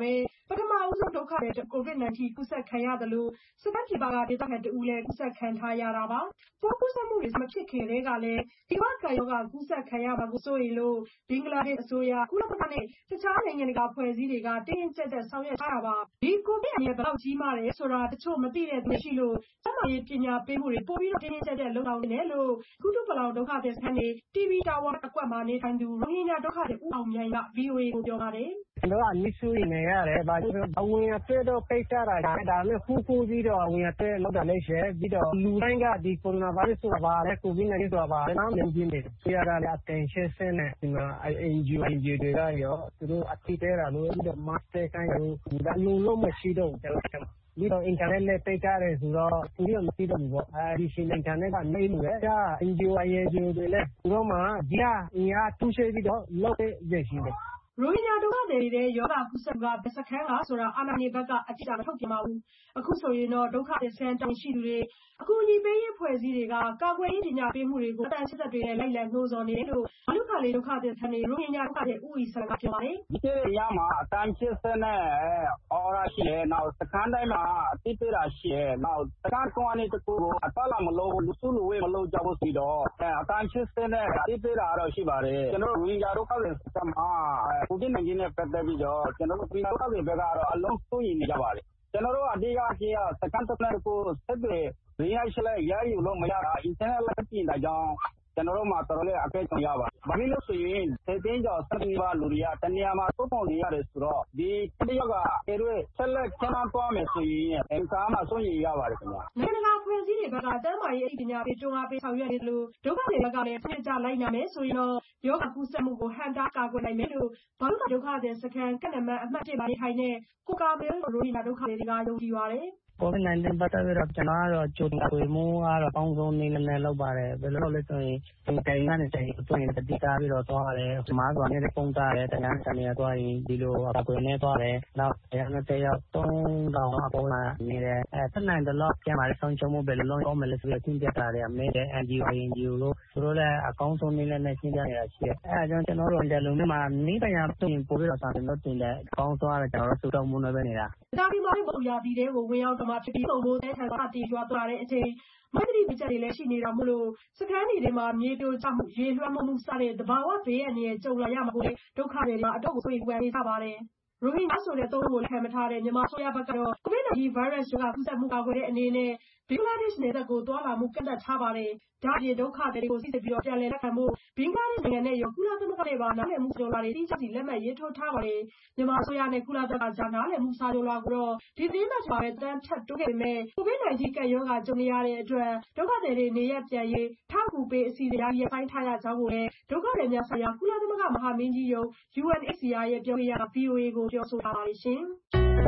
ပထမဦးဆုံးဒုက္ခသည် COVID-19 ကူးစက်ခံရတယ်လို့စခန်းပြည်ပကဒေသခံတဦးလည်းကူးစက်ခံထားရတာပါ။ပိုးကူးစက်မှုတွေမဖြစ်ခင်တည်းကလည်းဒီကပ်ရောဂါကူးစက်ခံရမှာကိုစိုးရိမ်လို့ဘင်္ဂလားဒေ့ရှ်အစိုးရကုလသမဂ္ဂနဲ့တခြားနိုင်ငံတကာအဖွဲ့အစည်းတွေကတင်းတင်းကျပ်ကျပ်ဆောင်ရွက်ထားတာပါ။ဒီကိုဗစ်အန္တရာယ်ဘယ်လောက်ကြီးမားတယ်ဆိုတာတချို့မသိတဲ့သူတွေရှိလို့ကျန်းမာရေးပညာပေးမှုတွေပိုပြီးတင်းတင်းကျပ်ကျပ်လုပ်ဆောင်နေတယ်လို့ကုတုပလောင်ဒုက္ခသည်စခန်းနေ TV တာဝါအကွက်မှာနေထိုင်သူရိုဟင်ဂျာဒုက္ခသည်ဦးအောင်မြိုင်က VOA ကိုပြောပါတယ်။ကျွန်တော်ကအနည်းစိုးရိမ်နေရတယ်။ဘာလို့လဲအဝင်အထွက်တော့ပိတ်ထားတာဒါပေမဲ့ခိုးပြီးတော့အဝင်အထွက်လောက်တာလည်းရှိပြီးတော့လူတိုင်းကဒီကိုရိုနာဗိုင်းရပ်စ်ဆိုတာပါလေကိုဗစ်-19ဆိုတာပါလေနားမလည်နေတယ်။ဆရာကလည်း attention ဆင်းနေဒီမှာ NGO တွေကရောသူတို့အတိတဲတာလို့ပြီးတော့ master ကိုင်းလို့ဒါလုံးမရှိတော့ဘူးကျွန်တော်ပြီးတော့ internet နဲ့ပိတ်ထားတယ်ဆိုတော့သူတို့မသိတော့ဘူးပေါ့အဲဒီရှင် internet ကနေလို့ပဲဒါ NGO တွေလည်းသူတို့မှဒီကအင်အားတူးရှိပြီးတော့လောက်ရရှိတယ်ရိုဟင်ဂျာဒုက္ခသည်တွေရောဂါကူးစက်မှုကဘယ်စခန်းကဆိုတာအာဏာပိုင်ဘက်ကအတိအကျမထုတ်ပြန်ပါဘူး။အခုဆိုရင်တော့ဒုက္ခသည်စခန်းတောင်ရှိသူတွေအကူအညီပေးရေးအဖွဲ့အစည်းတွေကကာကွယ်ရေးပညာပေးမှုတွေကိုအတန်စစ်တပ်တွေနဲ့လိုက်လံနှိုးဆော်နေတယ်လို့ဘာလုခါလေးဒုက္ခသည်စခန်းနေရိုဟင်ဂျာဒုက္ခသည်ဦးအီဆန်ကပြောပါတယ်။ဒီရမှာအတန်စစ်စစ်နဲ့အော်ရာရှိတယ်နောက်စခန်းတိုင်းမှာအတိပေးတာရှိတယ်နောက်စခန်းကောင်းအနေတကူကိုအတလာမလို့လူစုလူဝေးမလို့ကြောက်ပြီးတော့အတန်စစ်စစ်နဲ့အတိပေးတာတော့ရှိပါတယ်။ကျွန်တော်ရိုဟင်ဂျာဒုက္ခသည်စခန်းမှာCOVID-19 နဲ့ပတ်သက်ပြီးတော့ကျွန်တော်တို့ပြည်တော်တွေဘက်ကတော့အလုံးစိုးရိမ်နေကြပါတယ်ကျွန်တော်တို့အဓိကကြီးစကန်တက်တဲ့ကိုဆက်ပြီးရင်းရရှိလဲရယူလို့မရတာ internet လက်ပြင်တာကြောင့်ကျွန်တော်တို့မှာတော်တော်လေးအခက်ကြုံရပါတယ်။ဘာဖြစ်လို့ဆိုရင်စေတင်းကျော်စက်ပါလူတွေကတနေရာမှာသုံးပုံနေရတယ်ဆိုတော့ဒီတယောက်ကအဲတွေဆက်လက်ကျန်းသွားမယ်ဆိုရင်အင်္ဂါမှာစိုးရိမ်ရပါတယ်ခင်ဗျာ။နိုင်ငံတကာဖွဲ့စည်းတွေဘက်ကတမ်းမာရေးအပညာပေးတွန်းအားပေးဆောင်ရွက်နေတယ်လို့ဒုက္ခတွေဘက်ကလည်းပြည့်ကြလိုက်နိုင်မယ်ဆိုရင်တော့ယောဂကူးစက်မှုကိုဟန်တာကာကွယ်နိုင်မယ်လို့ဘာလို့ဒုက္ခတွေစခန်းကနမအမှတ်1မှာနေထိုင်တဲ့ကိုကာမဲရိုဟင်ဂျာဒုက္ခတွေကယုံကြည်ပါတယ် COVID-19 ပတ်သက်ပြီးတော့ကျွန်တော်ကတော့ကြိုတင်ကွေမှုကတော့အကောင်းဆုံးနည်းနဲ့လုပ်ပါတယ်ဘယ်လိုလုပ်လဲဆိုရင်တိုင်ကနေတိုင်တွင်တတိကားပြီးတော့သွားရတယ်။မားဆိုနေတဲ့ပုံသားတယ်တရားစံနေသွားရင်ဒီလိုအကွေနဲ့သွားတယ်။နောက်တရားနဲ့တရား3000အပေါ်လာနေတယ်။တနိုင်တယ်လို့ပြန်လာဆောင်ချုံမှုဘယ်လိုလုပ်အောင်မလဲဆိုတော့သင်ပြတာတယ်အမေတဲ့ NGO လို့သူတို့လည်းအကောင်းဆုံးနည်းနဲ့သင်ပြနေတာရှိတယ်။အဲအကြောင်းကျွန်တော်တို့တယ်လုံးမှာနေတရားတွင်ပို့ပြီးတော့စာတင်လို့တင်တယ်အကောင်းဆုံးကတော့ကျွန်တော်တို့စုတော်မှုနဲ့ပဲနေတာ။ဒါပြီးမှပုံရပြီးတဲ့ကိုဝင်ရောက်တော့မှဖြစ်ပြီးပုံမိုးတဲ့ထန်စတင်ရွာသွားတဲ့အချိန်မန္တလေးပြည်ချက်တွေလည်းရှိနေတာမို့လို့စခန်းတွေမှာမြေပြိုကျမှုရေလွှမ်းမှုစတဲ့တဘာဝဘေးအန္တရာယ်ကြုံလာရမှာကိုဒုက္ခတွေမှာအတော့ကိုဆွေးနွေးနေကြပါတယ်။ရိုဟင်ဂျာဆိုတဲ့သုံးကိုခံမထားတဲ့မြန်မာဆိုရဘက်ကတော့ COVID-19 ဗိုင်းရပ်စ်ရောဂါကူးစက်မှုကာကွယ်တဲ့အနေနဲ့ဘင်္ဂလားဒေ့ရှ်နယ်စပ်ကိုသွားလာမှုကန့်သတ်ထားပါတယ်။ဒါ့အပြင်ဒုက္ခတွေကိုစိစစ်ပြီးတော့ပြန်လည်လက်ခံဖို့ဘင်္ဂလားဒေ့ရှ်နိုင်ငံနဲ့ရောကုလသမဂ္ဂနဲ့ပါနားလည်မှုစာချုပ်လာတွေတိကျစီလက်မှတ်ရေးထိုးထားပါတယ်။မြန်မာအစိုးရနဲ့ကုလသမဂ္ဂကြားနားလည်မှုစာချုပ်လာကိုတော့ဒီသတင်းပတ်မှာပဲတန်းဖြတ်တိုးခဲ့ပေမဲ့ COVID-19 ကပ်ရောဂါကြုံနေရတဲ့အတွက်ဒုက္ခသည်တွေနေရပ်ပြန်ရေးထောက်ကူပေးအစီအစဉ်ရပ်ဆိုင်းထားရကြောင်းကိုလည်းဒုက္ခသည်များဆိုင်ရာကုလသမဂ္ဂမဟာမင်းကြီးရုံး UNHCR ရဲ့ပြောခွင့်ရက VOA ကိုပြောဆိုထားပါတယ်ရှင်။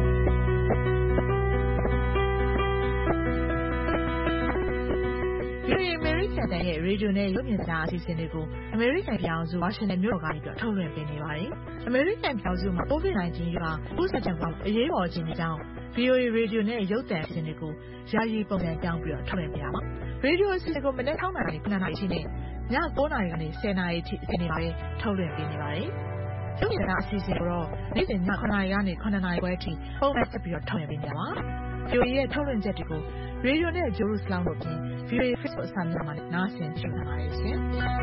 ဒီအမေရိကန်ရဲ့ရေဒီယိုနဲ့ရုပ်မြင်သံကြားအစီအစဉ်တွေကိုအမေရိကန်ပြည်အောင်စုဝါရှင်တန်မြို့တော်ကနေထုတ်လွှင့်ပေးနေပါတယ်။အမေရိကန်ပြည်အောင်စုမှာ COVID-19 ရောဂါကူးစက်ခြင်းပေါင်းအရေးပေါ်ခြင်းကြောင့် VOA ရေဒီယိုနဲ့ရုပ်သံအစီအစဉ်တွေကိုယာယီပုံစံပြောင်းပြီးထုတ်လွှင့်ပေးတာပါ။ရေဒီယိုအစီအစဉ်ကိုမနက်6:00 နာရီ9:00 နာရီအထိနဲ့ည9:00 နာရီကနေ10:00 နာရီအထိအချိန်တွေမှာထုတ်လွှင့်ပေးနေပါတယ်။ရုပ်မြင်သံအစီအစဉ်ကိုတော့နေ့စဉ်ည9:00 နာရီကနေ9:00 နာရီခွဲအထိပုံမှန်ဆက်ပြီးထုတ်လွှင့်ပေးနေတာပါ။ VOA ရဲ့ထုတ်လွှင့်ချက်တွေကိုရေဒီယိုနဲ့ဂျိုးရုစလောင်းတို့ပြင် VOA Facebook အစများမှာနားဆင်ကြည့်နိုင်ပါတယ်ရှင်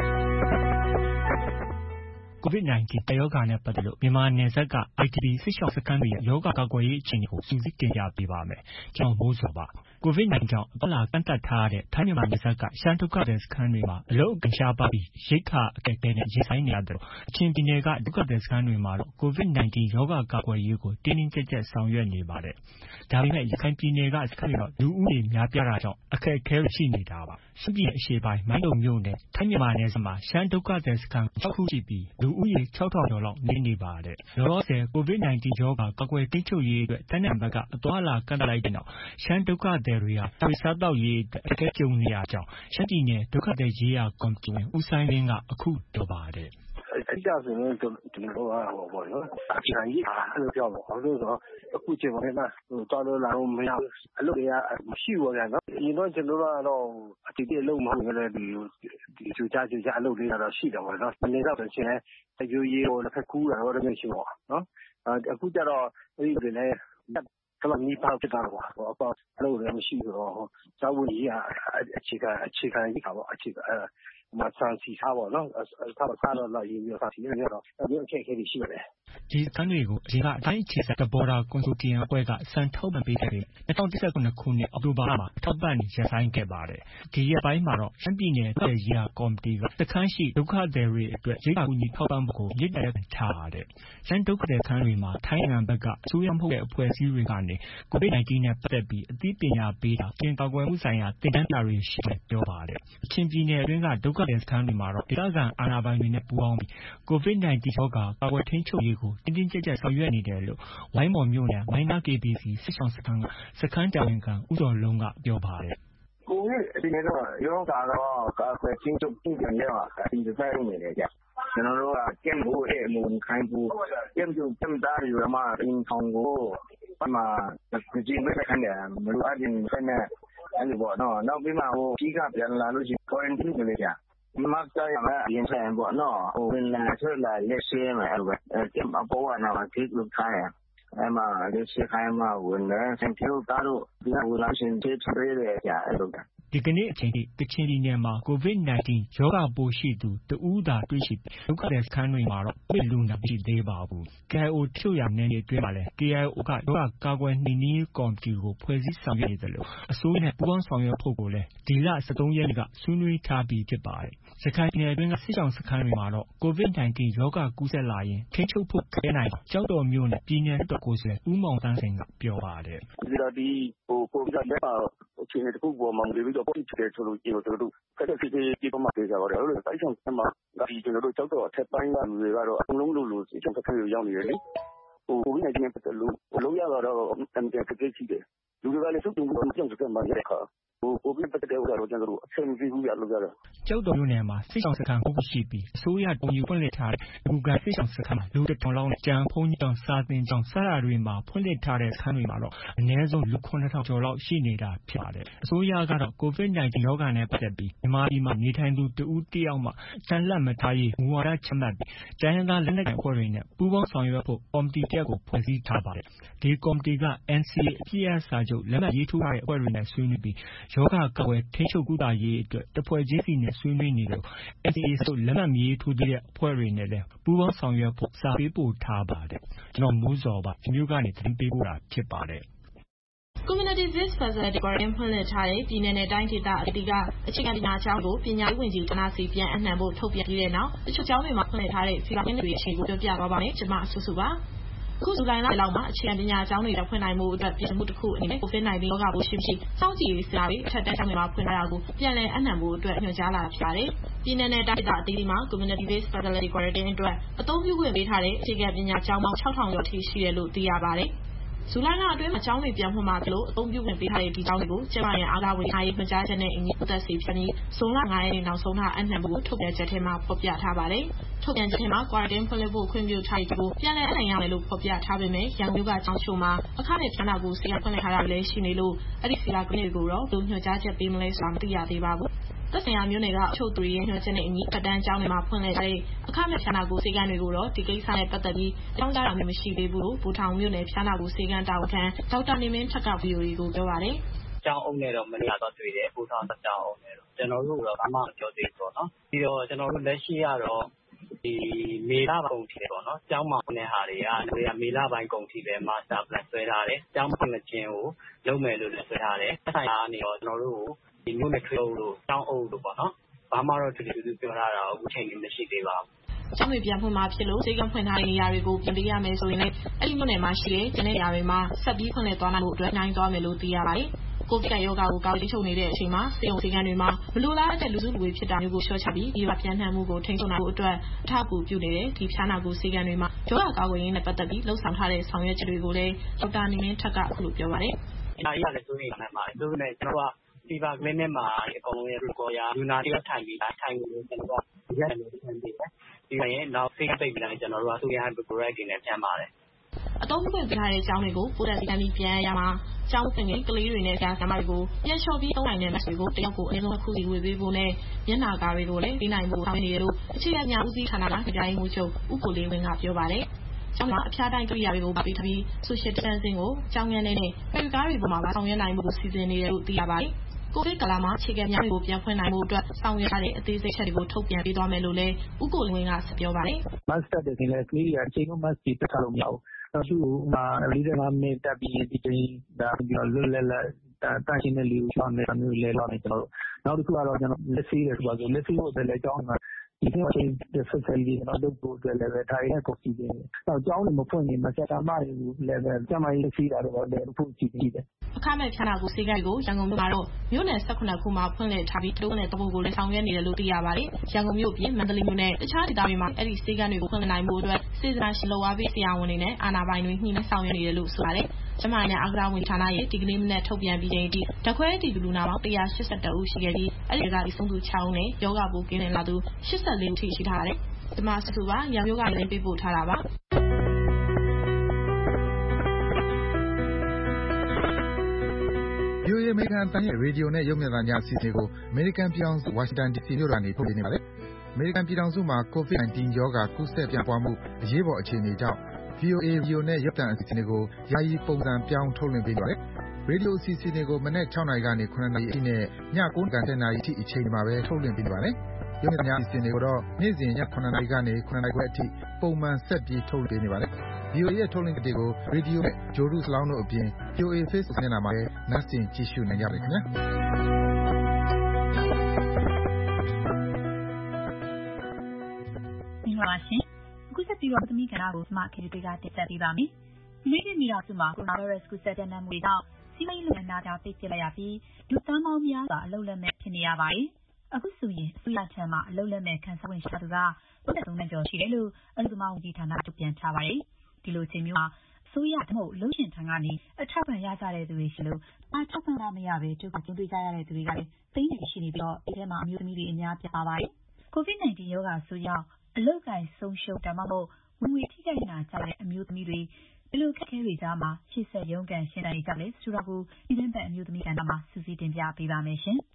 ။ COVID-19 တရောဂါနဲ့ပတ်သက်လို့မြန်မာနယ်စပ်က IDP စစ်ရှောင်စခန်းတွေရဲ့ရောဂါကာကွယ်ရေးအခြေအနေကိုစုစည်းတင်ပြပေးပါမယ်။ကျွန်တော်မိုးစောပါ။ COVID-19 ကြောင့်အသွားအလာကန့်သတ်ထားတဲ့ထိုင်းမြန်မာနယ်စပ်ကရှမ်းဒုက္ခသည်စခန်းတွေမှာအလုပ်အကိုင်ရှားပါးပြီးရိက္ခာအခက်အခဲနဲ့ရင်ဆိုင်နေရသလိုအချင်းပြည်နယ်ကဒုက္ခသည်စခန်းတွေမှာတော့ COVID-19 ရောဂါကာကွယ်ရေးကိုတင်းတင်းကျပ်ကျပ်ဆောင်ရွက်နေပါတယ်။ဒါပေမဲ့ရခိုင်ပြည်နယ်ကစခန်းတွေတော့လူဦးရေများပြားတာကြောင့်အခက်အခဲရှိနေတာပါ။ရှမ်းပြည်နယ်အရှေ့ပိုင်းမိုင်းလုံမြို့နယ်ထိုင်းမြန်မာနယ်စပ်မှာရှမ်းဒုက္ခသည်စခန်း6ခုရှိပြီးလူဦးရေ6,000 ကျော်လောက်နေပါတယ်။လောလောဆယ် COVID-19 ရောဂါကာကွယ်ထိန်းချုပ်ရေးအတွက်တိုင်းနိုင်ငံဘက်ကအသွားအလာကန့်သတ်လိုက်တဲ့နောက်ရှမ်းဒုက္ခသည်တွေဟာစားသောက်ရေးအတွက်အခက်ကြုံနေရကြောင်းရှမ်းပြည်နယ်ဒုက္ခသည်ရေးရာကော်မတီဝင်ဦးဆိုင်လင်းကအခုပြောပါတယ်။အကြဆိုရင်ကျွန်တော်တို့ပေါ့နော်အကြံကြီးအဲ့လိုပြောတော့လို့ဆိုတော့အခုချိန်မှာတော့တော်လာလို့မရအလုပ်တွေကမရှိဘူးဗျာနော်ဒီတော့ကျွန်တော်တို့ကတော့အတိအကျလုံးမဟုတ်လည်းဒီကြိုကြားအလုပ်လေးတော့ရှိတယ်ပေါ့နော်မနေ့ကဆိုရင်တကြိုရေးဟိုတစ်ခါကူးတာတော့မရှိပါဘူးနော်အခုကျတော့အဲ့ဒီတွေလည်းတော့နီးပါးဖြစ်တာပေါ့အပေါ့အဲ့လိုလည်းမရှိတော့စာဝန်ကြီးအခြေခံကြီးပါပေါ့အခြေခံမဆန်စီစားပေါ့နော်စားတော့လာရေးပြီးစားစီနေတော့ဒီအခက်အခဲတွေရှိပါတယ်ဒီစကန်တွေကိုအရင်ကအတိုင်းအခြေစိုက် Border Consortium အဖွဲ့ကစံထုတ်မှပေးခဲ့တယ်2019ခုနှစ်အောက်တိုဘာလမှာထောက်ပံ့နေရပ်ဆိုင်းခဲ့ပါတယ်ဒီရက်ပိုင်းမှာတော့ရှမ်းပြည်နယ်ပြည်ရေးကော်မတီကစခန်းရှိဒုက္ခသည်တွေအတွက်ရိက္ခာကူညီထောက်ပံ့ဖို့ကိုမြစ်တယ်ထားပါတယ်ရှမ်းဒုက္ခသည်ခန်းတွေမှာထိုင်းနိုင်ငံဘက်ကအစိုးရမဟုတ်တဲ့အဖွဲ့အစည်းတွေကနေ COVID-19 နဲ့ပတ်သက်ပြီးအသိပညာပေးတာပြင်ကာကွယ်မှုဆိုင်ရာသင်တန်းပြတွေရှိတယ်ပြောပါတယ်အချင်းပြည်နယ်အတွင်းကဒုက္ခသည်စခန်းတွေမှာတော့ဒေသခံအာဏာပိုင်တွေနဲ့ပူးပေါင်းပြီး COVID-19 ရောဂါကာကွယ်ထိန်းချုပ်ရေးကိုတင်းတင်းကျပ်ကျပ်ဆောင်ရွက်နေတယ်လို့ဝိုင်းမော်မြို့နယ်မိုင်းနာ KBC စစ်ဆောင်စခန်းကစခန်းတာဝန်ခံဦးစောလုံးကပြောပါတယ်ကိုဗစ်ဒီနေ့တော့ရောဂါတော့ကာကွယ်ထိန်းချုပ်မှုပြန်ရတာဒီတစ်ဆိုင်နေတယ်ကြာကျွန်တော်တို့ကကင်းဖို့အမှုခိုင်းဖို့ကင်းပြုံကင်းသားတွေမှာအင်းထောင်ကိုပမာကြည့်မဲ့ခံတယ်မလို့အရင်ဖက်နဲ့အဲ့လိုပေါ့နော်နောက်ပြီးမှကြီးကပြန်လာလို့ရှိရင် quarantine ကလေးကြာမတ်တိုင်းမှာရင်ဆိုင်ပေါ့နော်ဝင်လာထွက်လာလက်ရှိမှာအဲ့လိုပဲကင်းအပေါ်ကတော့ခေတ်လူခိုင်းအဲ့မှာလက်ရှိခိုင်းမှာဝင်တယ်ဆင်ပြောတာတော့ဒီကဝင်လာရှင်တေးထရဲတယ်ကြာအဲ့လိုဒီကနေ့အချိန်ထိကချင်ပြည်နယ်မှာ COVID-19 ရောဂါပိုးရှိသူတဦးသာတွေ့ရှိဒုက္ခသည်စခန်းတွေမှာတော့ပြည်လူနာမရှိသေးပါဘူး KIO ချို့ရနယ်မြေအတွင်းမှာလည်း KIO ကရောဂါကာကွယ်နှိမ်နင်းရေးကော်မတီကိုဖွဲ့စည်းဆောင်ရွက်နေတယ်လို့အစိုးရနဲ့ပူးပေါင်းဆောင်ရွက်ဖို့ကိုလည်းဒီလ13ရက်နေ့ကဆွေးနွေးထားပြီးဖြစ်ပါတယ်ရခိုင်ပြည်နယ်အတွင်းကစစ်ဆောင်စခန်းတွေမှာတော့ COVID-19 ရောဂါကူးစက်လာရင်ထိန်းချုပ်ဖို့ခဲနိုင်ကြောက်တော်မျိုးနဲ့ပြည်နယ်တော်ကိုယ်စားလှယ်ဦးမောင်တန်းစင်ကပြောပါတယ်ဒီတော့ဒီကိုဗစ်နဲ့အခြေအနေတစ်ခုပေါ်မှာပြီးတော့ဖြစ်တယ်ဆိုလို့ကျွန်တော်တို့ဖက်စစ်ရေးဒီပေါ်မှာပြေကြပါတယ်အဲ့လိုတိုက်ဆောင်ဆမ်းမှာဒီကျွန်တော်တို့ကြောက်တော့အထက်ပိုင်းကလူတွေကတော့အလုံးလုံးလို့စစ်ဆောင်စခန်းကိုရောက်နေတယ်လေကိုဗစ်နဲ့ပတ်သက်လို့လုံးရတော့အမ်တက်ကိရှိတယ်လူတွေကလည်းစုံစုံကြောက်စခန်းမှာရတဲ့ခါကိုဗစ်ပတ်သက်တဲ့ဥစ္စာတော့ကျွန်တော်တို့အဆင်ပြေဘူးရလို့ရတယ်ကြောက်တော်မျိုးနယ်မှာစစ်ဆောင်စခန်းခုရှိပြီးအစိုးရတုံယူဖွင့်လှစ်ထားတဲ့ဘူကန်စစ်ဆောင်စခန်းမှာလူတစ်ထောင်လောက်နဲ့ကြံဖုံးကြောင်စာသင်ကြောင်စတာတွေမှာဖွင့်လှစ်ထားတဲ့စခန်းတွေမှာတော့အနည်းဆုံးလူ9000ကျော်လောက်ရှိနေတာဖြစ်ပါတယ်အစိုးရကတော့ COVID-19 ရောဂါနဲ့ပတ်သက်ပြီးမြန်မာပြည်မှာနေထိုင်သူတဦးတစ်ယောက်မှတန်လှပ်မထားရေးမူဝါဒချမှတ်ပြီးတိုင်းရင်းသားလက်နက်ကိုင်အဖွဲ့တွေနဲ့ပူးပေါင်းဆောင်ရွက်ဖို့ကော်မတီတစ်ရပ်ကိုဖွဲ့စည်းထားပါတယ်ဒီကော်မတီက NCA အပြည့်အစာချုပ်လက်မှတ်ရေးထိုးထားတဲ့အဖွဲ့တွေနဲ့ဆွေးနွေးပြီးရောဂါကာကွယ်ထိန်းချုပ်ကုသရေးအတွက်တဖွဲ့ချင်းစီနဲ့ဆွေးနွေးနေလို့ NCA ဆိုလက်မှတ်ရေးထိုးတဲ့အဖွဲ့တွေနဲ့လည်းပူးပေါင်းဆောင်ရွက်ဖို့စာပေးပို့ထားပါတယ်ကျွန်တော်မိုးစောပါဒီမျိုးကနေတင်ပေးပို့တာဖြစ်ပါတယ် Community Based Facility Quarantine ဖွင့်လှစ်ထားတဲ့ပြည်내နဲ့တိုင်းဒေသအသီးသီးကအခြေခံပညာကျောင်းကိုပညာရေးဝန်ကြီးဌာနစီပြန်အနှံဖို့ထုတ်ပြန်ပြီးတဲ့နောက်တချို့ကျောင်းတွေမှာဖွင့်လှစ်ထားတဲ့စီမံကိန်းတွေအခြေကိုပြောပြသွားပါမယ်ကျွန်မဆုစုပါအခုဇူလိုင်လလောက်မှာအခြေခံပညာကျောင်းတွေဖွင့်နိုင်မှုအတွက်ပြည်မှုတစ်ခုအနေနဲ့ COVID-19 ရောဂါပိုးရှိမရှိစောင့်ကြည့်ရေးဆရာတွေအထက်တန်းကျောင်းတွေမှာဖွင့်ထားတာကိုပြန်လည်အနှံဖို့အတွက်ညွှန်ကြားလာဖြစ်ပါတယ်။ပြည်내နဲ့တိုင်းဒေသအသီးသီးမှာ Community Based Facility Quarantine အတွက်အသုံးပြုခွင့်ပေးထားတဲ့အခြေခံပညာကျောင်းပေါင်း6000ကျော်ထိရှိတယ်လို့သိရပါတယ်။ဇူလိုင်လအတွင်းမှာကျောင်းတွေပြန်ဖွင့်မှာဖြစ်လို့အသုံးပြုခွင့်ပေးထားတဲ့ဒီကျောင်းတွေကိုကျန်းမာရေးအားကစားဝန်ကြီးဌာနရဲ့ညွှန်ကြားချက်နဲ့အညီသက်စီဖြတ်ပြီးဇွန်လ9ရက်နေ့နောက်ဆုံးထားအနှံဖို့ထုတ်ပြန်ချက်ထဲမှာဖော်ပြထားပါတယ်။ထုတ်ပြန်ချက်ထဲမှာ quarantine ဖွင့်လှစ်ဖို့ခွင့်ပြုထားတဲ့ကိုပြန်လည်အနှံရမယ်လို့ဖော်ပြထားပေမဲ့ရန်ကုန်ကကျောင်းချို့မှာအခမဲ့ဖျားနာကိုဆေးကဖွင့်လှစ်ထားတာလည်းရှိနေလို့အဲ့ဒီဆေးကကိန်းတွေကိုတော့ဘယ်လိုညွှန်ကြားချက်ပေးမလဲဆိုတာမသိရသေးပါဘူး။သက်ဆိုင်ရာမျိုးနယ်ကအချို့သူတွေရဲ့ညွှန်ချက်နဲ့အညီတက်တန်းကျောင်းတွေမှာဖွင့်လှစ်တဲ့အခမဲ့ဖျားနာကိုဆေးကန်းတွေကိုတော့ဒီကိစ္စနဲ့ပတ်သက်ပြီးတောင်းတတာမျိုးမရှိသေးဘူးလို့ဘူထောင်မျိုးနယ်ဖျားနာကိုဆေးကန်းတာဝန်ခံဒေါက်တာနေမင်းထက်က VOA ကိုပြောပါတယ်။ကျောင်းအုပ်နဲ့တော့မနေ့ကတော့တွေ့တယ်ဘူထောင်ကျောင်းအုပ်နဲ့တော့ကျွန်တော်တို့ကတော့ဘာမှမပြောသေးဘူးပေါ့နော်။ပြီးတော့ကျွန်တော်တို့လက်ရှိကတော့ဒီမေလပိုင်းကုန်ထိပေါ့နော်။ကျောင်းမှာဖွင့်တဲ့ဟာတွေကမေလပိုင်းကုန်ထိပဲ master plan ဆွဲထားတယ်။ကျောင်းဖွင့်တဲ့ခြင်းကိုလုပ်မယ်လို့လည်းဆွဲထားတယ်။အဲ့ဒါကနေတော့ကျွန်တော်တို့ဒီမျိုးနဲ့ထွေးအုပ်လို့ကျောင်းအုပ်လို့ပေါ့နော်ဘာမှတော့တူတူပြောထားတာအခုချိန်ကြီးမရှိသေးပါဘူးကျောင်းတွေပြန်ဖွင့်မှာဖြစ်လို့ဈေးကဖွင့်ထားတဲ့နေရာတွေကိုပြန်ပေးရမယ်ဆိုရင်လည်းအဲ့ဒီမြို့နယ်မှာရှိတဲ့ကျန်တဲ့နေရာတွေမှာဆက်ပြီးဖွင့်လှစ်သွားနိုင်ဖို့အတွက်နိုင်သွားမယ်လို့သိရပါတယ်ကိုဗစ်ရောဂါကိုကာကွယ်ထုတ်နေတဲ့အချိန်မှာစေုံစည်းကမ်းတွေမှာမလိုလားတဲ့လူစုလူဝေးဖြစ်တာမျိုးကိုလျှော့ချပြီးဒီမှာပြန်နှံမှုကိုထိန်းချုပ်နိုင်ဖို့အတွက်အထောက်အကူပြုနေတဲ့ဒီဖျားနာကိုစည်းကမ်းတွေမှာရောဂါကာကွယ်ရေးနဲ့ပတ်သက်ပြီးလှုံ့ဆော်ထားတဲ့ဆောင်ရွက်ချက်တွေကိုလည်းဒေါက်တာနေမင်းထက်ကအခုလိုပြောပါတယ်။ဒီအရာလည်းစိုးရိမ်နေမှာဆိုတော့ကျွန်တော်ကဒီပါကလင်းနဲ့မှာအကုန်လုံးရဲ့ကိုရာလူနာတွေထိုင်ပြီးထိုင်လို့ကျွန်တော်ကရက်နေပြန်ပြီးတယ်ဒီရင်နောက်စိတ်ပိတ်ပြီးလိုက်ကျွန်တော်တို့ကသူရဟန် correct တွေနဲ့ပြန်ပါတယ်အသုံးပြုခွင့်ပေးထားတဲ့ကျောင်းတွေကိုပို့တဲ့စီကံပြီးပြန်ရမှာကျောင်းသင်ငယ်ကလေးတွေနဲ့ဆရာဆရာမတွေကိုပြန်လျှော့ပြီးသုံးနိုင်တဲ့ mask တွေကိုတယောက်ကိုအနည်းဆုံးတစ်ခုစီဝေပေးဖို့နဲ့မျက်နှာကာတွေကိုလည်းပေးနိုင်ဖို့ဆောင်နေတယ်လို့အခြေခံညာဦးစီးဌာနကကြားရေးမှူးချုပ်ဦးကိုလေးဝင်းကပြောပါတယ်ကျောင်းမှာအဖျားတိုင်းကိရိယာတွေကိုပါပေးထားပြီး social distancing ကိုကျောင်းငန်းနဲ့ဖယ်ရီကားတွေပေါ်မှာပါဆောင်ရွက်နိုင်ဖို့စီစဉ်နေတယ်လို့သိရပါတယ်။ကိုဗစ်ကာလမှာခြေကပ်များတွေကိုပြန်ဖွင့်နိုင်ဖို့အတွက်ဆောင်ရွက်ရတဲ့အသေးစိတ်ချက်တွေကိုထုတ်ပြန်ပေးသွားမယ်လို့လည်းဦးကိုလင်းဝင်းကဆက်ပြောပါတယ်။ Mask တက်တယ်ဆိုရင်လည်းကလေးတွေကအချိန်လုံး mask တွေတက်ထားလို့မရဘူး။သူ့ကို45 မိနစ်တက်ပြီးရင်ဒီချိန်ဒါပြီးတော့လွတ်လပ်တန့်ရှင်းတဲ့လေကိုရှောင်နေတာမျိုးလဲလောက်နေကျွန်တော်တို့နောက်တစ်ခုကတော့ကျွန်တော်လက်ဆေးတယ်ဆိုပါဆိုလက်ဆေးဖို့အတွက်လည်းကျောင်းမှာဒီနေ့အချိန် facility ကျွန်တော်လုပ်ဖို့အတွက်လည်းဒါရတဲ့ကိုစီစဉ်တယ်။နောက်ကျောင်းတွေမဖွင့်ရင်မဆက်တာမတွေကိုလည်းပဲကျမကြီးလက်ဆေးတာတော့လည်းဖို့စီစဉ်တယ်။အခမဲ့ဖျားနာကိုဆေးကပ်ကိုရန်ကုန်မြို့မှာတော့မြို့နယ်18ခုမှာဖွင့်လှစ်ထားပြီးတိုးနဲ့တပုတ်ကိုလည်းဆောင်ရွက်နေတယ်လို့သိရပါတယ်။ရန်ကုန်မြို့ပြင်မန္တလေးမြို့နဲ့တခြားဒေသတွေမှာအဲ့ဒီဆေးကပ်တွေကိုဖွင့်လှစ်နိုင်မှုအတွက်စေတနာရှင်လုပ်အားပေးဆရာဝန်တွေနဲ့အာဏာပိုင်တွေညှိနှိုင်းဆောင်ရွက်နေတယ်လို့ဆိုပါတယ်။ကျမနဲ့အာကရာဝန်ဌာနရဲ့ဒီကနေ့မနက်ထုတ်ပြန်ပြီးချိန်အထိဓာတ်ခွဲတီလူနာပေါင်း182ဦးရှိခဲ့ပြီးအဲ့ဒီကဒီဆုံးသူ6ဦးနဲ့ယောဂပိုးကင်းနေလာသူ84ဦးထိရှိထားပါတယ်။ဒီမှာစုစုပါရန်မြို့ကလည်းပေးပို့ထားတာပါ။ VOA အမေရိကန်အသံရဲ့ရေဒီယိုနဲ့ရုပ်မြင်သံကြားအစီအစဉ်ကိုအမေရိကန်ပြည်ထောင်စုဝါရှင်တန် DC မြို့ကနေထုတ်လွှင့်နေပါတယ်။အမေရိကန်ပြည်ထောင်စုမှာ COVID-19 ရောဂါကူးစက်ပြန့်ပွားမှုအရေးပေါ်အခြေအနေကြောင့် VOA ရေဒီယိုနဲ့ရုပ်သံအစီအစဉ်တွေကိုယာယီပုံစံပြောင်းထုတ်လွှင့်ပေးနေပါတယ်။ရေဒီယိုအစီအစဉ်တွေကိုမနက်6နာရီကနေ9နာရီအထိနဲ့ည9နာရီ10နာရီအထိအချိန်မှာပဲထုတ်လွှင့်ပေးနေပါတယ်။ရုပ်မြင်သံကြားအစီအစဉ်တွေကိုတော့နေ့စဉ်ည9နာရီကနေ9နာရီခွဲအထိပုံမှန်ဆက်ပြီးထုတ်လွှင့်ပေးနေပါတယ်။ VOA ရဲ့ထုတ်လွှင့်ချက်တွေကိုရေဒီယိုနဲ့ဂျိုဒူးစလောင်းတို့အပြင် VOA Facebook မျက်နှာမှာလည်းနှာစင်ကြည့်ရှုနိုင်ကြပါတယ်ခင်ဗျာ။မင်္ဂလာပါရှင်။အခုဆက်ပြီးတော့သမီးကဏ္ဍကိုကျမခေတ္တကတင်ဆက်ပေးပါမယ်။မိသားစုမှာကိုရိုနာဗိုင်းရပ်စ်ကူးစက်တဲ့နှံမှုတွေကြောင့်စီးပွားရေးလုပ်ငန်းများပိတ်ပစ်လိုက်ရပြီးလူသန်းပေါင်းများစွာအလုပ်လက်မဲ့ဖြစ်နေရပါတယ်။အခုဆိုရင်အစိုးရထံမှအလုပ်လက်မဲ့ခံစားခွင့်ရှိသူက33သန်းကျော်ရှိတယ်လို့အလုပ်သမားဝန်ကြီးဌာနထုတ်ပြန်ထားပါတယ်။ဒီလိုချိန်မျိုးမှာအစိုးရဓာတ်မဟုတ်လုပ်ရှင်ထံကနေအထောက်ပံ့ရကြတဲ့သူတွေရှိလို့အထောက်ပံ့မရဘဲဒုက္ခကြုံတွေ့ကြရတဲ့သူတွေကလည်းသိန်းနဲ့ရှိနေပြီးတော့ဒီထဲမှာအမျိုးသမီးတွေအများပြားပါတယ်။ COVID-19 ရောဂါဆိုးကြောင့်အလုပ်ကိုင်ဆုံးရှုံးဒါမှမဟုတ်ဝင်ငွေထိခိုက်နေတာကြတဲ့အမျိုးသမီးတွေဒီလိုခက်ခဲတွေကြားမှာရှေ့ဆက်ရုန်းကန်ရှင်းနိုင်ကြလဲဆိုတော့ကိုဒီနေ့ပတ်အမျိုးသမီးကဏ္ဍမှာစူးစီးတင်ပြပေးပါမယ်ရှင်။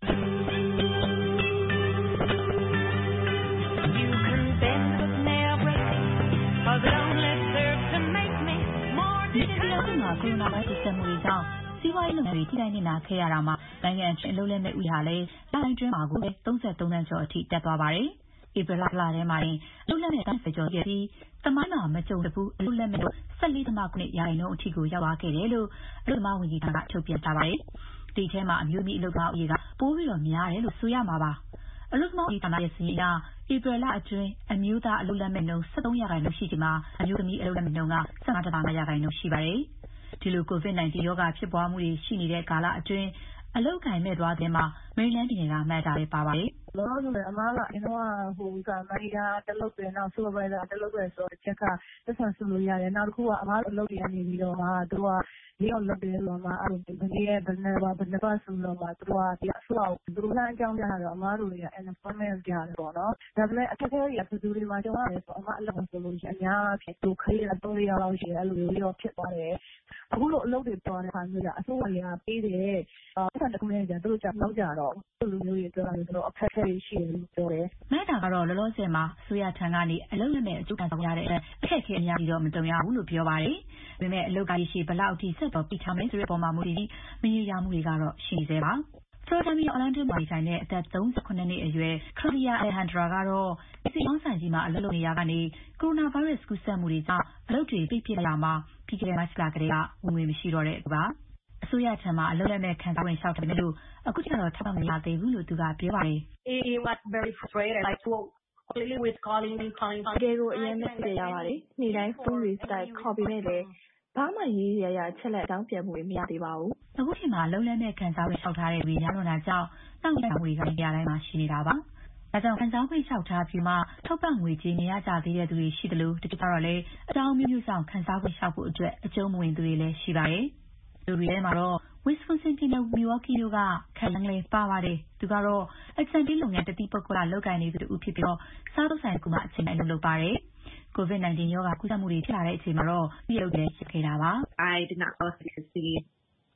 ဒီလိုမှာကိုရိုနာဗိုင်းရပ်စ်မှုတွေကြောင့်စီးပွားရေးလုပ်ငန်းတွေထိခိုက်နေတာခဲ့ရတာမှာနိုင်ငံအချင်းအလုပ်လက်မဲ့ဥဟာလည်းတိုင်းတွင်းမှာကို33သန်းကျော်အထိတက်သွားပါတယ်။ဧပြီလထဲမှာရင်အလုပ်လက်မဲ့30ကျော်ခဲ့ပြီးသမိုင်းမှာမကြုံဘူးအလုပ်လက်မဲ့14.9%အထိကိုရောက်သွားခဲ့တယ်လို့အလုပ်သမားဝန်ကြီးဌာနထုတ်ပြန်ထားပါတယ်။ဒီထဲမှာအမျိုးသမီးအလုပ်သမားအရေးကပိုပြီးတော့များတယ်လို့ဆိုရမှာပါ။အလုပ်သမားဝန်ကြီးဌာနရဲ့စာရင်းအရဧပြီလအတွင်းအမျိုးသားအလုပ်လက်မဲ့နှုန်း73%ရှိချိန်မှာအမျိုးသမီးအလုပ်လက်မဲ့နှုန်းက15.5%ရှိပါတယ်။ဒီလို COVID-19 ရောဂါဖြစ်ပွားမှုတွေရှိနေတဲ့ကာလအတွင်းအလုပ်ကိုင်မဲ့သွားတဲ့မှာမေရီလန်းပြည်နယ်ကမှတ်တာလေးပါပါတယ်။လောလောဆယ်အမားကအရင်တော့မန်နေဂျာတက်လုပ်တယ်နောက်ဆူပါဗိုင်ဇာတက်လုပ်တယ်ဆိုတော့တစ်ချက်ကသက်ဆိုင်ဆူလို့ရတယ်နောက်တစ်ခုကအမားအလုပ်တွေကနေပြီးတော့မှသူကလေးအောင်လုပ်တယ်ဆိုတော့မှအဲ့လိုဘယ်နဲ့ပါဆိုတော့မှသူကဒီအဆောက်သူတို့ကအကြောင်းပြတာတော့အမားတို့တွေက unemployment ကြတယ်ပေါ့နော်ဒါပေမဲ့အခက်အခဲတွေကဘယ်သူတွေမှာကြုံရတယ်ဆိုအမားအလုပ်ဆိုလို့ရှိရင်အများဖြစ်သူခရီး3ရက်လောက်ရှိတယ်အဲ့လိုမျိုးဖြစ်သွားတယ်အခုလိုအလုပ်တွေပေါ်တဲ့အခါမျိုးကအစိုးရကပေးတယ်အဲ့ဒါတခုနဲ့ကြသူတို့ကြောက်တော့လူမျိုးတွေပြောတာဆိုတော့အခက်အခဲတွေရှိတယ်လို့ပြောတယ်။မဲတာကတော့လောလောဆယ်မှာအစိုးရထံကနေအလုပ်လက်မဲ့အကျိုးခံဆောင်ရတဲ့အခက်အခဲအများကြီးတော့မတုံရဘူးလို့ပြောပါတယ်။ဒါပေမဲ့အလုပ်ကရှိဘလောက်အထိဆက်တော့ပြီးထားမယ်ဆိုတဲ့ပုံမှာမူတည်ပြီးမရေရာမှုတွေကတော့ရှိနေသေးပါ။ဖလိုရီဒါပြည်အော်လန်ဒိုမှာဆိုင်တဲ့အသက်38နှစ်အရွယ်ခရိုဒီယာအယ်ဟန်ဒရာကတော့စီအောင်ဆိုင်ကြီးမှာအလုပ်လုပ်နေရကနေကိုရိုနာဗိုင်းရပ်စ်ကူးစက်မှုတွေကြောင့်အလုပ်တွေပိတ်ပစ်လိုက်ရမှာပြီးခဲ့တဲ့မတ်လကတည်းကဝင်ငွေမရှိတော့တဲ့ပါ။အစိုးရထံမှာအလုပ်လက်မဲ့ခံစားခွင့်လျှောက်တယ်လို့အခုကျတော့ထောက်ပံ့မရသေးဘူးလို့သူကပြောပါတယ်။ It was very frustrated like completely with calling တကယ်ကိုအရင်နဲ့ပြရပါတယ်။နေ့တိုင်းဖုန်းတွေစတိုက်ခေါ်ပြီးနဲ့လေဘာမှရေးရရချက်လက်အကြောင်းပြန်မှုမရသေးပါဘူး။အခုချိန်မှာအလုပ်လက်မဲ့ခံစားခွင့်လျှောက်ထားတဲ့တွေရလွန်တာကြောင့်တောင်းတမှုတွေကနေရာတိုင်းမှာရှိနေတာပါ။ဒါကြောင့်ခံစားခွင့်လျှောက်ထားပြီးမှထောက်ပံ့ငွေကြေးနေရကြသေးတဲ့သူတွေရှိတယ်လို့တချို့ကတော့လည်းအကြောင်းမျိုးမျိုးကြောင့်ခံစားခွင့်လျှောက်ဖို့အတွက်အကျုံးမဝင်သူတွေလည်းရှိပါတယ်။လူတွေထဲမှာတော့Wisconsin ပြည်နယ် Milwaukee မြို့ကခက်လန်းလေးပါပါတယ်။သူကတော့အချန်တီးလုပ်ငန်းတတိပုဂ္ဂလလုပ်ကိုင်နေသူတူဖြစ်ပြီးတော့စားသုံးဆိုင်ကူမှအချိန်တိုင်းလုပ်ပါတယ်။ COVID-19 ရောဂါကူးစက်မှုတွေဖြစ်လာတဲ့အချိန်မှာတော့ဒီရုပ်တွေဖြစ်ခဲ့တာပါ။ I did not go to see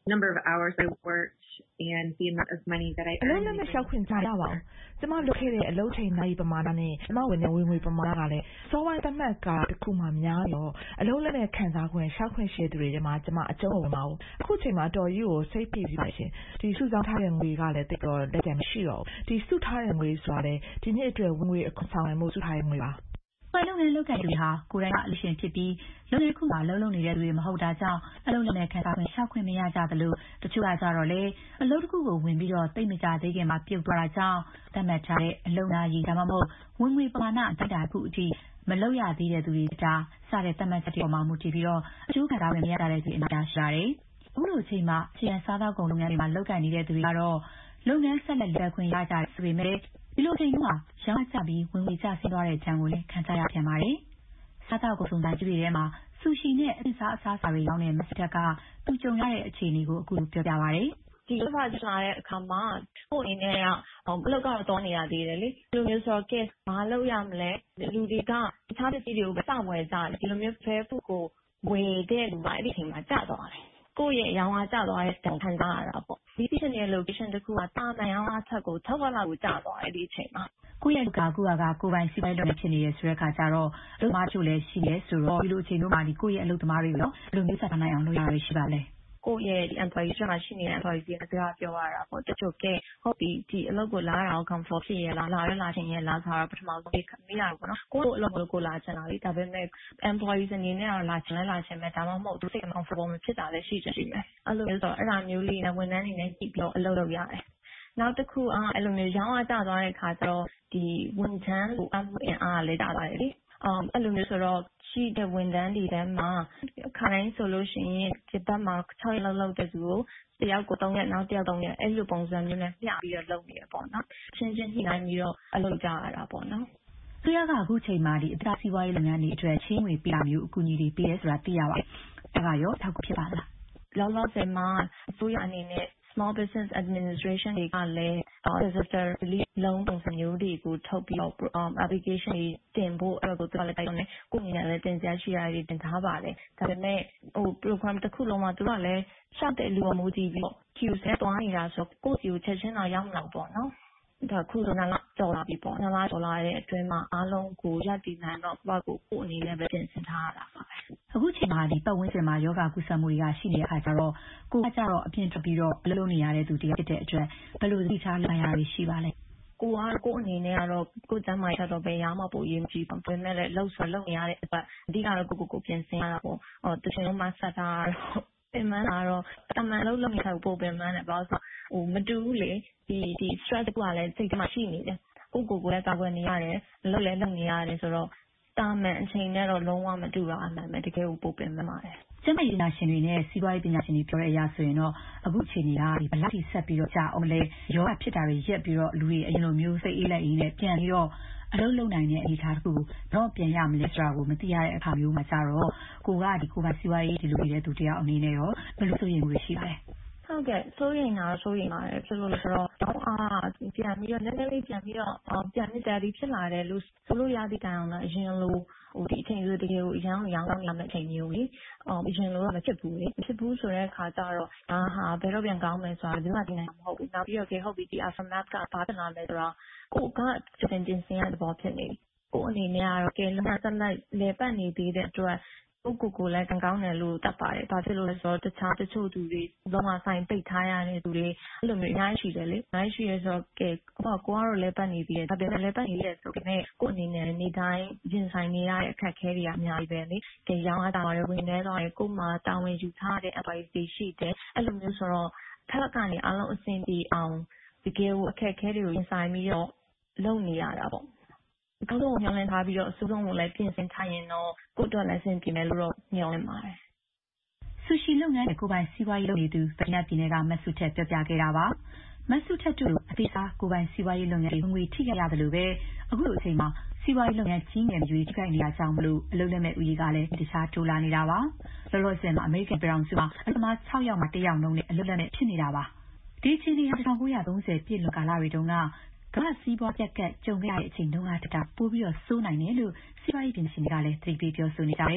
number of hours I worked and the amount of money that I အလုပ်လက်မဲ့လျှောက်ခွင့်ကြရပါဘူး။ကျမလုပ်ခဲ့တဲ့အလုပ်ချိန်နာရီပမာဏနဲ့ကျမဝင်တဲ့ဝင်ငွေပမာဏကလည်းစောဝိုင်းသတ်မှတ်ကာတစ်ခုမှများရောအလုပ်လက်မဲ့ခံစားခွင့်လျှောက်ခွင့်ရှိတဲ့သူတွေထဲမှာကျမအကျုံးဝင်ပါဘူး။အခုချိန်မှာတော်ကြီးကိုစိတ်ဖိပြီးပါရှင်။ဒီစုဆောင်းထားတဲ့ငွေကလည်းတိတ်တော့လက်ကျန်မရှိတော့ဘူး။ဒီစုထားတဲ့ငွေဆိုတာလည်းဒီနေ့အတွက်ဝင်ငွေအခွန်ဆောင်ရမှုစုထားတဲ့ငွေပါ။လုပ်ငန်းလုပ်ကိုင်သူတွေဟာကိုယ်တိုင်ကအလှရှင်ဖြစ်ပြီးလုပ်ငန်းခုမှာလုံနေတဲ့သူတွေမဟုတ်တာကြောင့်အလုပ်လက်မဲ့ခံစားခွင့်ရှောက်ခွင့်မရကြသလိုတချို့ကကြတော့လေအလုပ်တစ်ခုကိုဝင်ပြီးတော့တိတ်မကြသေးခင်မှာပြုတ်သွားတာကြောင့်သတ်မှတ်ထားတဲ့အလုပ်နာရီဒါမှမဟုတ်ဝင်ငွေပမာဏအတိုင်းအတာခုအထိမလုပ်ရသေးတဲ့သူတွေတာစတဲ့သတ်မှတ်ချက်တွေပေါ်မှာမူတည်ပြီးတော့အကျိုးခံစားခွင့်မရကြတဲ့သူတွေအများကြီးရှိပါတယ်။အခုလိုအချိန်မှာအခြေခံစားသောက်ကုန်လုပ်ငန်းတွေမှာလုပ်ကိုင်နေတဲ့သူတွေကတော့လုပ်ငန်းဆက်လက်လက်ခွင့်ရကြတယ်ဆိုပေမဲ့ဒီလိုချိန်မှာရောင်းချပြီးဝင်ငွေကျဆင်းသွားတဲ့အကြောင်းကိုလည်းခံစားရပြန်ပါတယ်။စားသောက်ကုန်စုံစမ်းကြည့်တွေထဲမှာဆူရှီနဲ့အစားတွေရောင်းတဲ့မစ္စတက်ကသူကြုံရတဲ့အခြေအနေကိုအခုလိုပြောပြပါရတယ်။ဒီလိုပါကြလာတဲ့အခါမှာကိုယ်အနေနဲ့အလုပ်ကတော့တောနေရသေးတယ်လေဒီလိုမျိုးဆိုတော့ကဲဘာလုပ်ရမလဲလူတွေကတခြားပစ္စည်းတွေကိုစဝယ်ကြတယ်ဒီလိုမျိုးဖဲဖူကိုဝယ်တဲ့လူကအဲ့ဒီအချိန်မှာကျသွားတယ်ကိုယ့်ရဲ့ရောင်းအားကျသွားတဲ့တောင်ခံစားရတာပေါ့ဒီဖြစ်နေတဲ့ location တစ်ခုကတာမန်ရောင်းအားချက်ကို6ဘက်လောက်ကိုကျသွားတယ်ဒီအချိန်မှာကိုယ့်ရဲ့လူကကိုယ်ပိုင်စီးပွားရေးလုပ်နေဖြစ်နေရဆိုတဲ့အခါကျတော့အလုပ်သမားတို့လည်းရှိနေဆိုတော့ဒီလိုအချိန်တို့မှာကိုယ့်ရဲ့အလုပ်သမားတွေရောဘယ်လိုမျိုးဆက်ထားနိုင်အောင်လုပ်ရရရှိပါလဲကိုယ့်ရဲ့ employee တွေမှာရှိနေတဲ့ employee တွေကစကားပြောရတာပေါ့တချို့ကဲဟုတ်ပြီဒီအလုပ်ကိုလာတာကို comfort ဖြစ်ရလားလာချင်ရလားဆိုတော့ပထမဆုံးမေးရတာပေါ့နော်ကိုယ့်အလုပ်ကိုလာချင်တာလေဒါပေမဲ့ employees အနေနဲ့တော့လာချင်မဲ့ဒါမှမဟုတ်သူစိတ် comfortable မဖြစ်တာလည်းရှိမယ်အဲ့လိုမျိုးဆိုတော့အဲ့ဒါမျိုးလေးနဲ့ဝန်ထမ်းတွေနဲ့ညှိပြီးတော့အလုပ်လုပ်ရတယ်နောက်တစ်ခုအဲ့လိုမျိုးရောင်းအားကျသွားတဲ့ခါကျတော့ဒီဝန်ထမ်းကိုအမှုအင်အားလည်းကျသွားတယ်လေအဲ့လိုမျိုးဆိုတော့ရှိတဲ့ဝန်ထမ်းတွေထဲမှာခါတိုင်းဆိုလို့ရှိရင်ဒီဘက်မှာ6ရက်လောက်တဲ့သူကိုတယောက်ကို3ရက်နောက်တယောက်3ရက်အဲ့လိုပုံစံမျိုးနဲ့မျှပြီးတော့လုပ်နေရပေါ့နော်ချင်းညှိနှိုင်းပြီးတော့အလုပ်ကြရတာပေါ့နော်သူရကအခုချိန်မှာဒီအတားစီးပွားရေးလုပ်ငန်းတွေအတွက်ချင်းဝင်ပြတာမျိုးအကူအညီတွေပေးရဲဆိုတာသိရပါတယ်အဲ့ဒါရောထောက်ကူဖြစ်ပါလားလောလောဆယ်မှာအစိုးရအနေနဲ့Small Business Administration တွေကလည်း disaster relief loan ပုံစံမျိုးတွေကိုထုတ်ပြီးတော့ application တွေတင်ဖို့အဲ့တော့သူကလည်းတိုက်တွန်းနေကိုယ်အနေနဲ့လည်းတင်ပြရှိရတွေတင်ထားပါတယ်ဒါပေမဲ့program တစ်ခုလုံးမှာသူကလည်းရှောက်တဲ့လူအမှုကြီးပြီးတော့ queue ဆက်သွားနေတာဆိုကိုယ့်စီကိုချက်ချင်းတော့ရောက်မလာပေါ့နော်ဒါခုဆိုတော့ကြော်လာပြီပေါ့နှစ်လကြော်လာတဲ့အတွင်းမှာအားလုံးကိုရပ်တည်နိုင်တော့ကိုယ့်အနေနဲ့ပဲပြင်ဆင်ထားရတာပါပဲအခုချိန်မှာဒီပတ်ဝန်းကျင်မှာယောဂကုသမှုတွေကရှိနေတဲ့အခါကျတော့ကိုယ်ကကြတော့အပြင်ထွက်ပြီးတော့အလုပ်လုပ်နေရတဲ့သူတယောက်ဖြစ်တဲ့အတွက်ဘယ်လိုသိချာလိုက်ရရရှိပါလဲကိုအနေနဲ့ကတော့ကိုယ်ကျမ်းမာရေးတော့ပဲရမှာပို့ရေးမကြည့်ပါဘူး။ဒါပေမဲ့လည်းလှုပ်ဆော်လုပ်နေရတဲ့အတွက်အဓိကတော့ကိုပြင်ဆင်ရတာပေါ့။တချင်လုံးမှဆက်တာတော့ပင်ပန်းတာတော့တမန်လုံးလုပ်နေတာပို့ပင်ပန်းတယ်ဘာလို့ဆိုမတူဘူးလေဒီ stress ကလည်းစိတ်ထဲမှာရှိနေတယ်။ကိုလည်းကာကွယ်နေရတယ်လုပ်လည်းလုပ်နေရတယ်ဆိုတော့တာမန်အချိန်နဲ့တော့လုံးဝမတူတာအမှန်ပဲတကယ်ကိုပို့ပင်ပန်းပါတယ်ကျန်းမာရေးပညာရှင်တွေနဲ့စီးပွားရေးပညာရှင်တွေပြောတဲ့အရဆိုရင်တော့အခုချိန်ကြီးကဘယ်လောက်ထိဆက်ပြီးတော့ကြာအောင်လဲရောဂါဖြစ်တာတွေရက်ပြီးတော့လူတွေအရင်လိုမျိုးစိတ်အေးလက်အေးနဲ့ပြန်ပြီးတော့အလုပ်လုပ်နိုင်တဲ့အနေအထားတစ်ခုကိုတော့ပြန်ရမလဲဆိုတာကိုမသိရတဲ့အခါမျိုးမှာကြတော့ကိုကဒီကိုယ်ပိုင်စီးပွားရေးဒီလိုနေတဲ့သူတယောက်အနေနဲ့ရောဘယ်လိုစိုးရိမ်မှုရှိပါလဲဟုတ်ကဲ့စိုးရိမ်တာစိုးရိမ်ပါတယ်ဖြစ်လို့ဆိုတော့ပြန်ပြီးတော့နည်းနည်းလေးပြန်ပြီးတော့ပြန်နေတာဒီဖြစ်လာတယ်လို့ဆိုလို့ရသည့်တိုင်အောင်လည်းအရင်လိုဒီအချိန်ဆိုတကယ်ကိုအရင်ရောင်းကောင်းရမယ့်အချိန်မျိုးကြီးအရင်လိုတော့မဖြစ်ဘူးလေမဖြစ်ဘူးဆိုတဲ့အခါကျတော့ဟာဘယ်တော့ပြန်ကောင်းမယ်ဆိုတာဒီမှာဒီနိုင်မဟုတ်ဘူးနောက်ပြီးတော့ကဲဟုတ်ပြီဒီ aftermath ကဘာဖြစ်လာလဲဆိုတော့ကိုကတင်စင်ရတဲ့ဘောဖြစ်နေကိုအနေနဲ့ကတော့ကဲလုံးဝဆက်လက်လေပတ်နေသေးတဲ့အတွက်ကိုလည်းကောင်းတယ်လို့တတ်ပါတယ်။ဘာဖြစ်လို့လဲဆိုတော့တချို့သူတွေလုံးဝဆိုင်ပိတ်ထားရတဲ့သူတွေအဲ့လိုမျိုးအများကြီးရှိတယ်လေ။အများကြီးရှိရဆိုတော့ကိုကတော့လည်းပတ်နေပြီးတယ်။ဒါပေမဲ့လည်းပတ်နေရဆိုပေမဲ့ကိုအနေနဲ့နေတိုင်းရင်ဆိုင်နေရတဲ့အခက်အခဲတွေကအများကြီးပဲလေ။ဒီရောင်းအားတာတွေဝင်နေတော့ကိုမှတာဝန်ယူထားတဲ့ advice တွေရှိတယ်။အဲ့လိုမျိုးဆိုတော့ထပ်ကနေအားလုံးအဆင်ပြေအောင်တကယ်ကိုအခက်အခဲတွေကိုရင်ဆိုင်ပြီးတော့လုပ်နေရတာပေါ့။အကောင်းဆုံးညှောင်းလင်းထားပြီးတော့အစိုးဆုံးကိုလည်းပြင်ဆင်ထားရင်တော့ကိုယ့်အတွက်လည်းအဆင်ပြေမယ်လို့တော့ညှောင်းလင်းပါတယ်ဆူရှီလုပ်ငန်းနဲ့ကိုယ်ပိုင်စီးပွားရေးလုပ်နေသူဗီယက်နမ်ပြည်နယ်ကမဆုထက်ပြောပြခဲ့တာပါမဆုထက်တို့အသေးစားကိုယ်ပိုင်စီးပွားရေးလုပ်ငန်းတွေငွေထိခိုက်ရတယ်လို့ပဲအခုလိုအချိန်မှာစီးပွားရေးလုပ်ငန်းကြီးငယ်မျိုးထိခိုက်နေရကြောင်းမလို့အလုပ်လက်မဲ့ဦးရေကလည်းတခြားတိုးလာနေတာပါလောလောဆယ်မှာအမေရိကန်ပြည်ထောင်စုမှာအလုပ်သမား6ယောက်မှာ1ယောက်နှုန်းနဲ့အလုပ်လက်မဲ့ဖြစ်နေတာပါဒီအချိန်ဒီ1930ပြည့်လွန်ကာလတွေတုန်းကကမ္ဘာစီးပွားပြက်ကတ်ကြုံခဲ့ရတဲ့အချိန်တုန်းကတည်းကပိုပြီးတော့စိုးနိုင်တယ်လို့စီးပွားရေးပညာရှင်တွေကလည်းသတိပေးပြောဆိုနေကြတယ်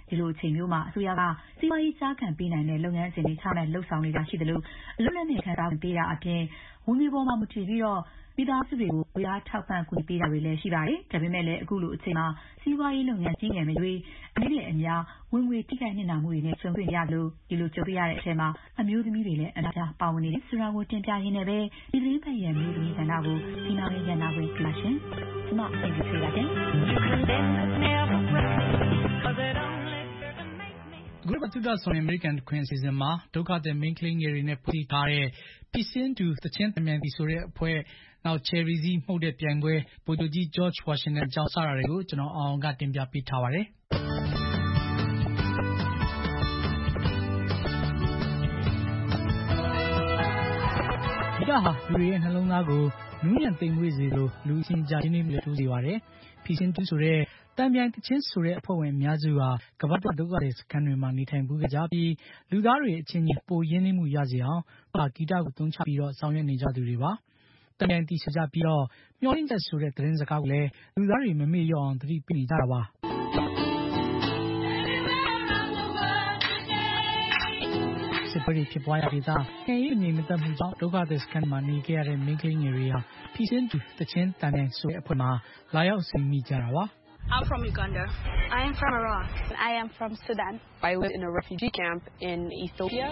ဒီလိုအချိန်မျိုးမှာအစိုးရကစီးပွားရေးကြားခံပေးနိုင်တဲ့လုပ်ငန်းအစဉ်တွေချမှတ်လှုပ်ဆောင်နေတာရှိတယ်လို့အလွတ်လက်နဲ့ခံစားခွင့်ပေးတာအပြင်ဝင်ငွေပေါ်မှာမူတည်ပြီးတော့မိသားစုတွေကိုဝေအားထောက်ပံ့ကူညီပေးတာတွေလည်းရှိပါတယ်။ဒါပေမဲ့လည်းအခုလိုအချိန်မှာစီးပွားရေးလုပ်ငန်းကြီးငယ်မရွေးအနည်းနဲ့အများဝင်ငွေထိခိုက်နေတာမှုတွေနဲ့ကြုံတွေ့ရလို့ဒီလိုကြုံတွေ့ရတဲ့အချိန်မှာအမျိုးသမီးတွေလည်းအများပါဝင်နေတယ်ဆိုတာကိုတင်ပြရင်းနဲ့ပဲဒီသတင်းပတ်ရဲ့မျိုးသမီးကဏ္ဍကိုဒီနောက်ရန်နာခွင့်ပြုပါရှင်။ကျွန်မအိမ်ကြီးဆွေပါတယ်။အခုပတ်သက်ဆိုရင် American ခွင့်အစီအစဉ်မှာဒုက္ခသည်မိန်းကလေးငယ်တွေနဲ့ဖွဲ့စည်းထားတဲ့ပြည်စင်းတူသချင်းတမြန်တီဆိုတဲ့အဖွဲ့နောက် Cherry Z မှုတ်တဲ့ပြိုင်ပွဲဗိုလ်ချုပ်ကြီး George Washington ကြောင်းစတာတွေကိုကျွန်တော်အောင်ကတင်ပြပေးထားပါတယ်ဒီကဟာလူတွေရဲ့နှလုံးသားကိုနူးညံ့သိမ်မွေ့စေလို့လူအချင်းကြားရင်းနှီးမှုလည်းတိုးစေပါတယ်ပြည်စင်းတူဆိုတဲ့တံပြန်တချင်းဆိုတဲ့အဖွဲ့ဝင်အများစုဟာကမ္ဘာ့ဒုက္ခသည်စခန်းတွေမှာနေထိုင်မှုကြပြီးလူသားတွေအချင်းချင်းပိုရင်းနှီးမှုရစေအောင်ဂီတကိုသုံးချပြီးတော့ဆောင်ရွက်နေကြသူတွေပါတံပြန်တီဆိုကြပြီးတော့မျောလင့်ချက်ဆိုတဲ့သတင်းစကားကိုလည်းလူသားတွေမမေ့လျော့အောင်သတိပေးနေကြတာပါစစ်ပွဲတွေဖြစ်ပွားရာဒေသငြိမ်းငြိမ်မသက်မှုကြောင့်ဒုက္ခသည်စခန်းမှာနေခဲ့ရတဲ့မိန်းကလေးငယ်တွေဟာပြည်စင်းတူတချင်းတံပြန်ဆိုတဲ့အဖွဲ့မှာလာရောက်စီမိကြတာပါ I'm from Uganda. I am from Iraq. I am from Sudan. I live in a refugee camp in Ethiopia.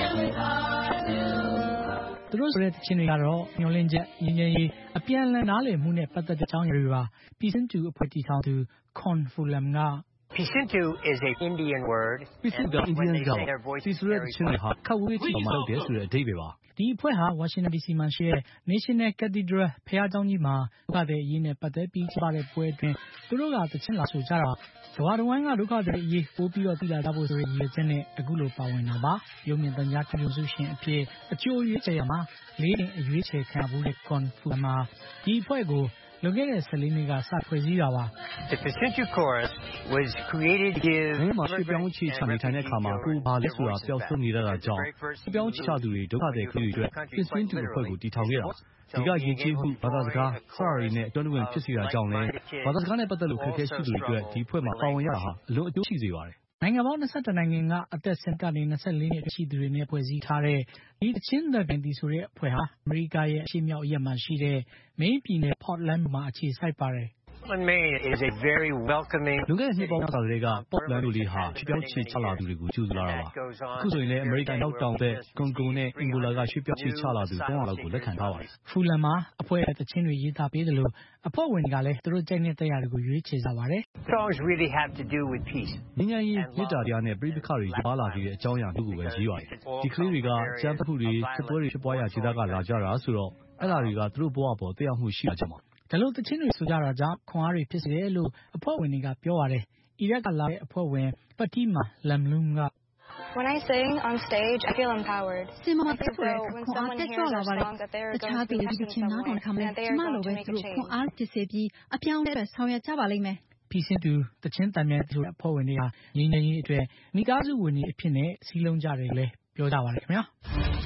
သူတို့ဆိုတဲ့တချင်းတွေကတော့မျောလင့်ချက်ရင်းရေးအပြန်လည်နားလည်မှုနဲ့ပတ်သက်တဲ့အကြောင်းအရာတွေပါပြည်စင်းတူအဖွဲ့တည်ထောင်သူ Con Fulam က Pisintu is an Indian word. Pisintu Indian ကဒီဆိုတဲ့တချင်းတွေဟာခက်ဝေးချီမှာလုပ်တယ်ဆိုတဲ့အဓိပ္ပာယ်ပါဒီအဖွဲ့ဟာဝါရှင်တန် DC မှာရှိတဲ့ National Cathedral ဖျားကျောင်းကြီးမှာဒုက္ခသည်အရေးနဲ့ပတ်သက်ပြီးကျင်းပတဲ့ပွဲအတွင်းသူတို့ကသချင်းလာဆိုကြတာကမ္ဘာတစ်ဝန်းကဒုက္ခသည်အရေးပိုပြီးတော့သိလာကြဖို့ဆိုတဲ့ရည်ရွယ်ချက်နဲ့အခုလိုပါဝင်တာပါရုပ်မြင်သံကြားထုတ်စုရှင်အဖြစ်အကျိုးရွေးချယ်ရမှာလေးတင်အရွေးချယ်ခံဖို့တဲ့ Confluence မှာဒီအဖွဲ့ကိုလွန်ခဲ့တဲ့14နှစ်ကစဖွဲ့စည်းတာပါ The Pisintu Chorus was created to give မှာရွှေပြောင်းချီချနေထိုင်တဲ့အခါမှာကိုဘာလဲဆိုတာပျောက်ဆုံးနေရတာကြောင့်ရွှေပြောင်းချသူတွေဒုက္ခသည်ကလေးတွေအတွက် Pisintu အဖွဲ့ကိုတည်ထောင်ခဲ့တာဒီကယဉ်ကျေးမှုဘာသာစကားစတာတွေနဲ့တွန်းတွန်းဖြစ်စေတာကြောင့်လည်းဘာသာစကားနဲ့ပတ်သက်လို့ခက်ခဲရှိသူတွေအတွက်ဒီအဖွဲ့မှာပါဝင်ရတာဟာအလွန်အကျိုးရှိစေပါတယ်နိုင်ငံပေါင်း22နိုင်ငံကအသက်10ကနေ24နှစ်ရှိသူတွေနဲ့ဖွဲ့စည်းထားတဲ့ဒီတချင်းတန်တီဆိုတဲ့အဖွဲ့ဟာအမေရိကရဲ့အရှေ့မြောက်အရက်မှာရှိတဲ့ Maine ပြည်နယ် Portland မှာအခြေစိုက်ပါတယ် Maine is a very welcoming လူငယ်နှစ်ပေါင်းများစွာကလေးက Portland လူလေးဟာရွှေပြောင်းချီချလာသူတွေကိုကြိုးစားလာတာပါအခုဆိုရင်လည်းအမေရိကန်နောက်တောင်ဘက်ကွန်ဂိုနဲ့အင်ဂိုလာကရွှေပြောင်းချီချလာသူ300လောက်ကိုလက်ခံထားပါတယ်ဖူလန်မှာအဖွဲ့ရဲ့တချင်းတွေရေးသားပေးတယ်လို့အဖွဲ့ဝင်တွေကလည်းသူတို့ကြိုက်တဲ့တရားတွေကိုရွေးချယ်ကြပါတယ် Songs really have to do with peace ငြိမ်းချမ်းရေးမေတ္တာတရားနဲ့ပြည်ပခါတွေပါလာခဲ့တဲ့အကြောင်းအရာတို့ကိုပဲရေးပါတယ်ဒီကလေးတွေကစံတမှုတွေစစ်ပွဲတွေဖြစ်ပွားရာခြေသားကလာကြတာဆိုတော့အဲ့ဒါတွေကသူတို့ဘဝပေါ်တရားမှုရှိတာကြောင့်ဒါလို့တချင်းတွေဆိုကြတာကြောင့်ခွန်အားတွေဖြစ်စေတယ်လို့အဖွဲ့ဝင်တွေကပြောပါတယ်အီရက်ကလာတဲ့အဖွဲ့ဝင်ပတ်တီမာလမ်လုံက When I sing on stage, I feel empowered. စင်မတ်ဆိုတဲ့ခွန်အားတက်ကြွလာပါတယ်။တခြားသူတွေဒီချင်းနားထောင်ခါမယ်ကျမလိုပဲသူတို့ခွန်အားဖြစ်စေပြီးအပြောင်းလဲဆောင်ရွက်ကြပါလိမ့်မယ်။ပြည်စင်သူတချင်းတန်မြတ်ဆိုတဲ့အဖွဲ့ဝင်တွေကငြိမ်းချမ်းရေးအတွက်မိသားစုဝင်တွေအဖြစ်နဲ့စီးလုံးကြတယ်လည်းပြောကြပါတယ်ခင်ဗျာ။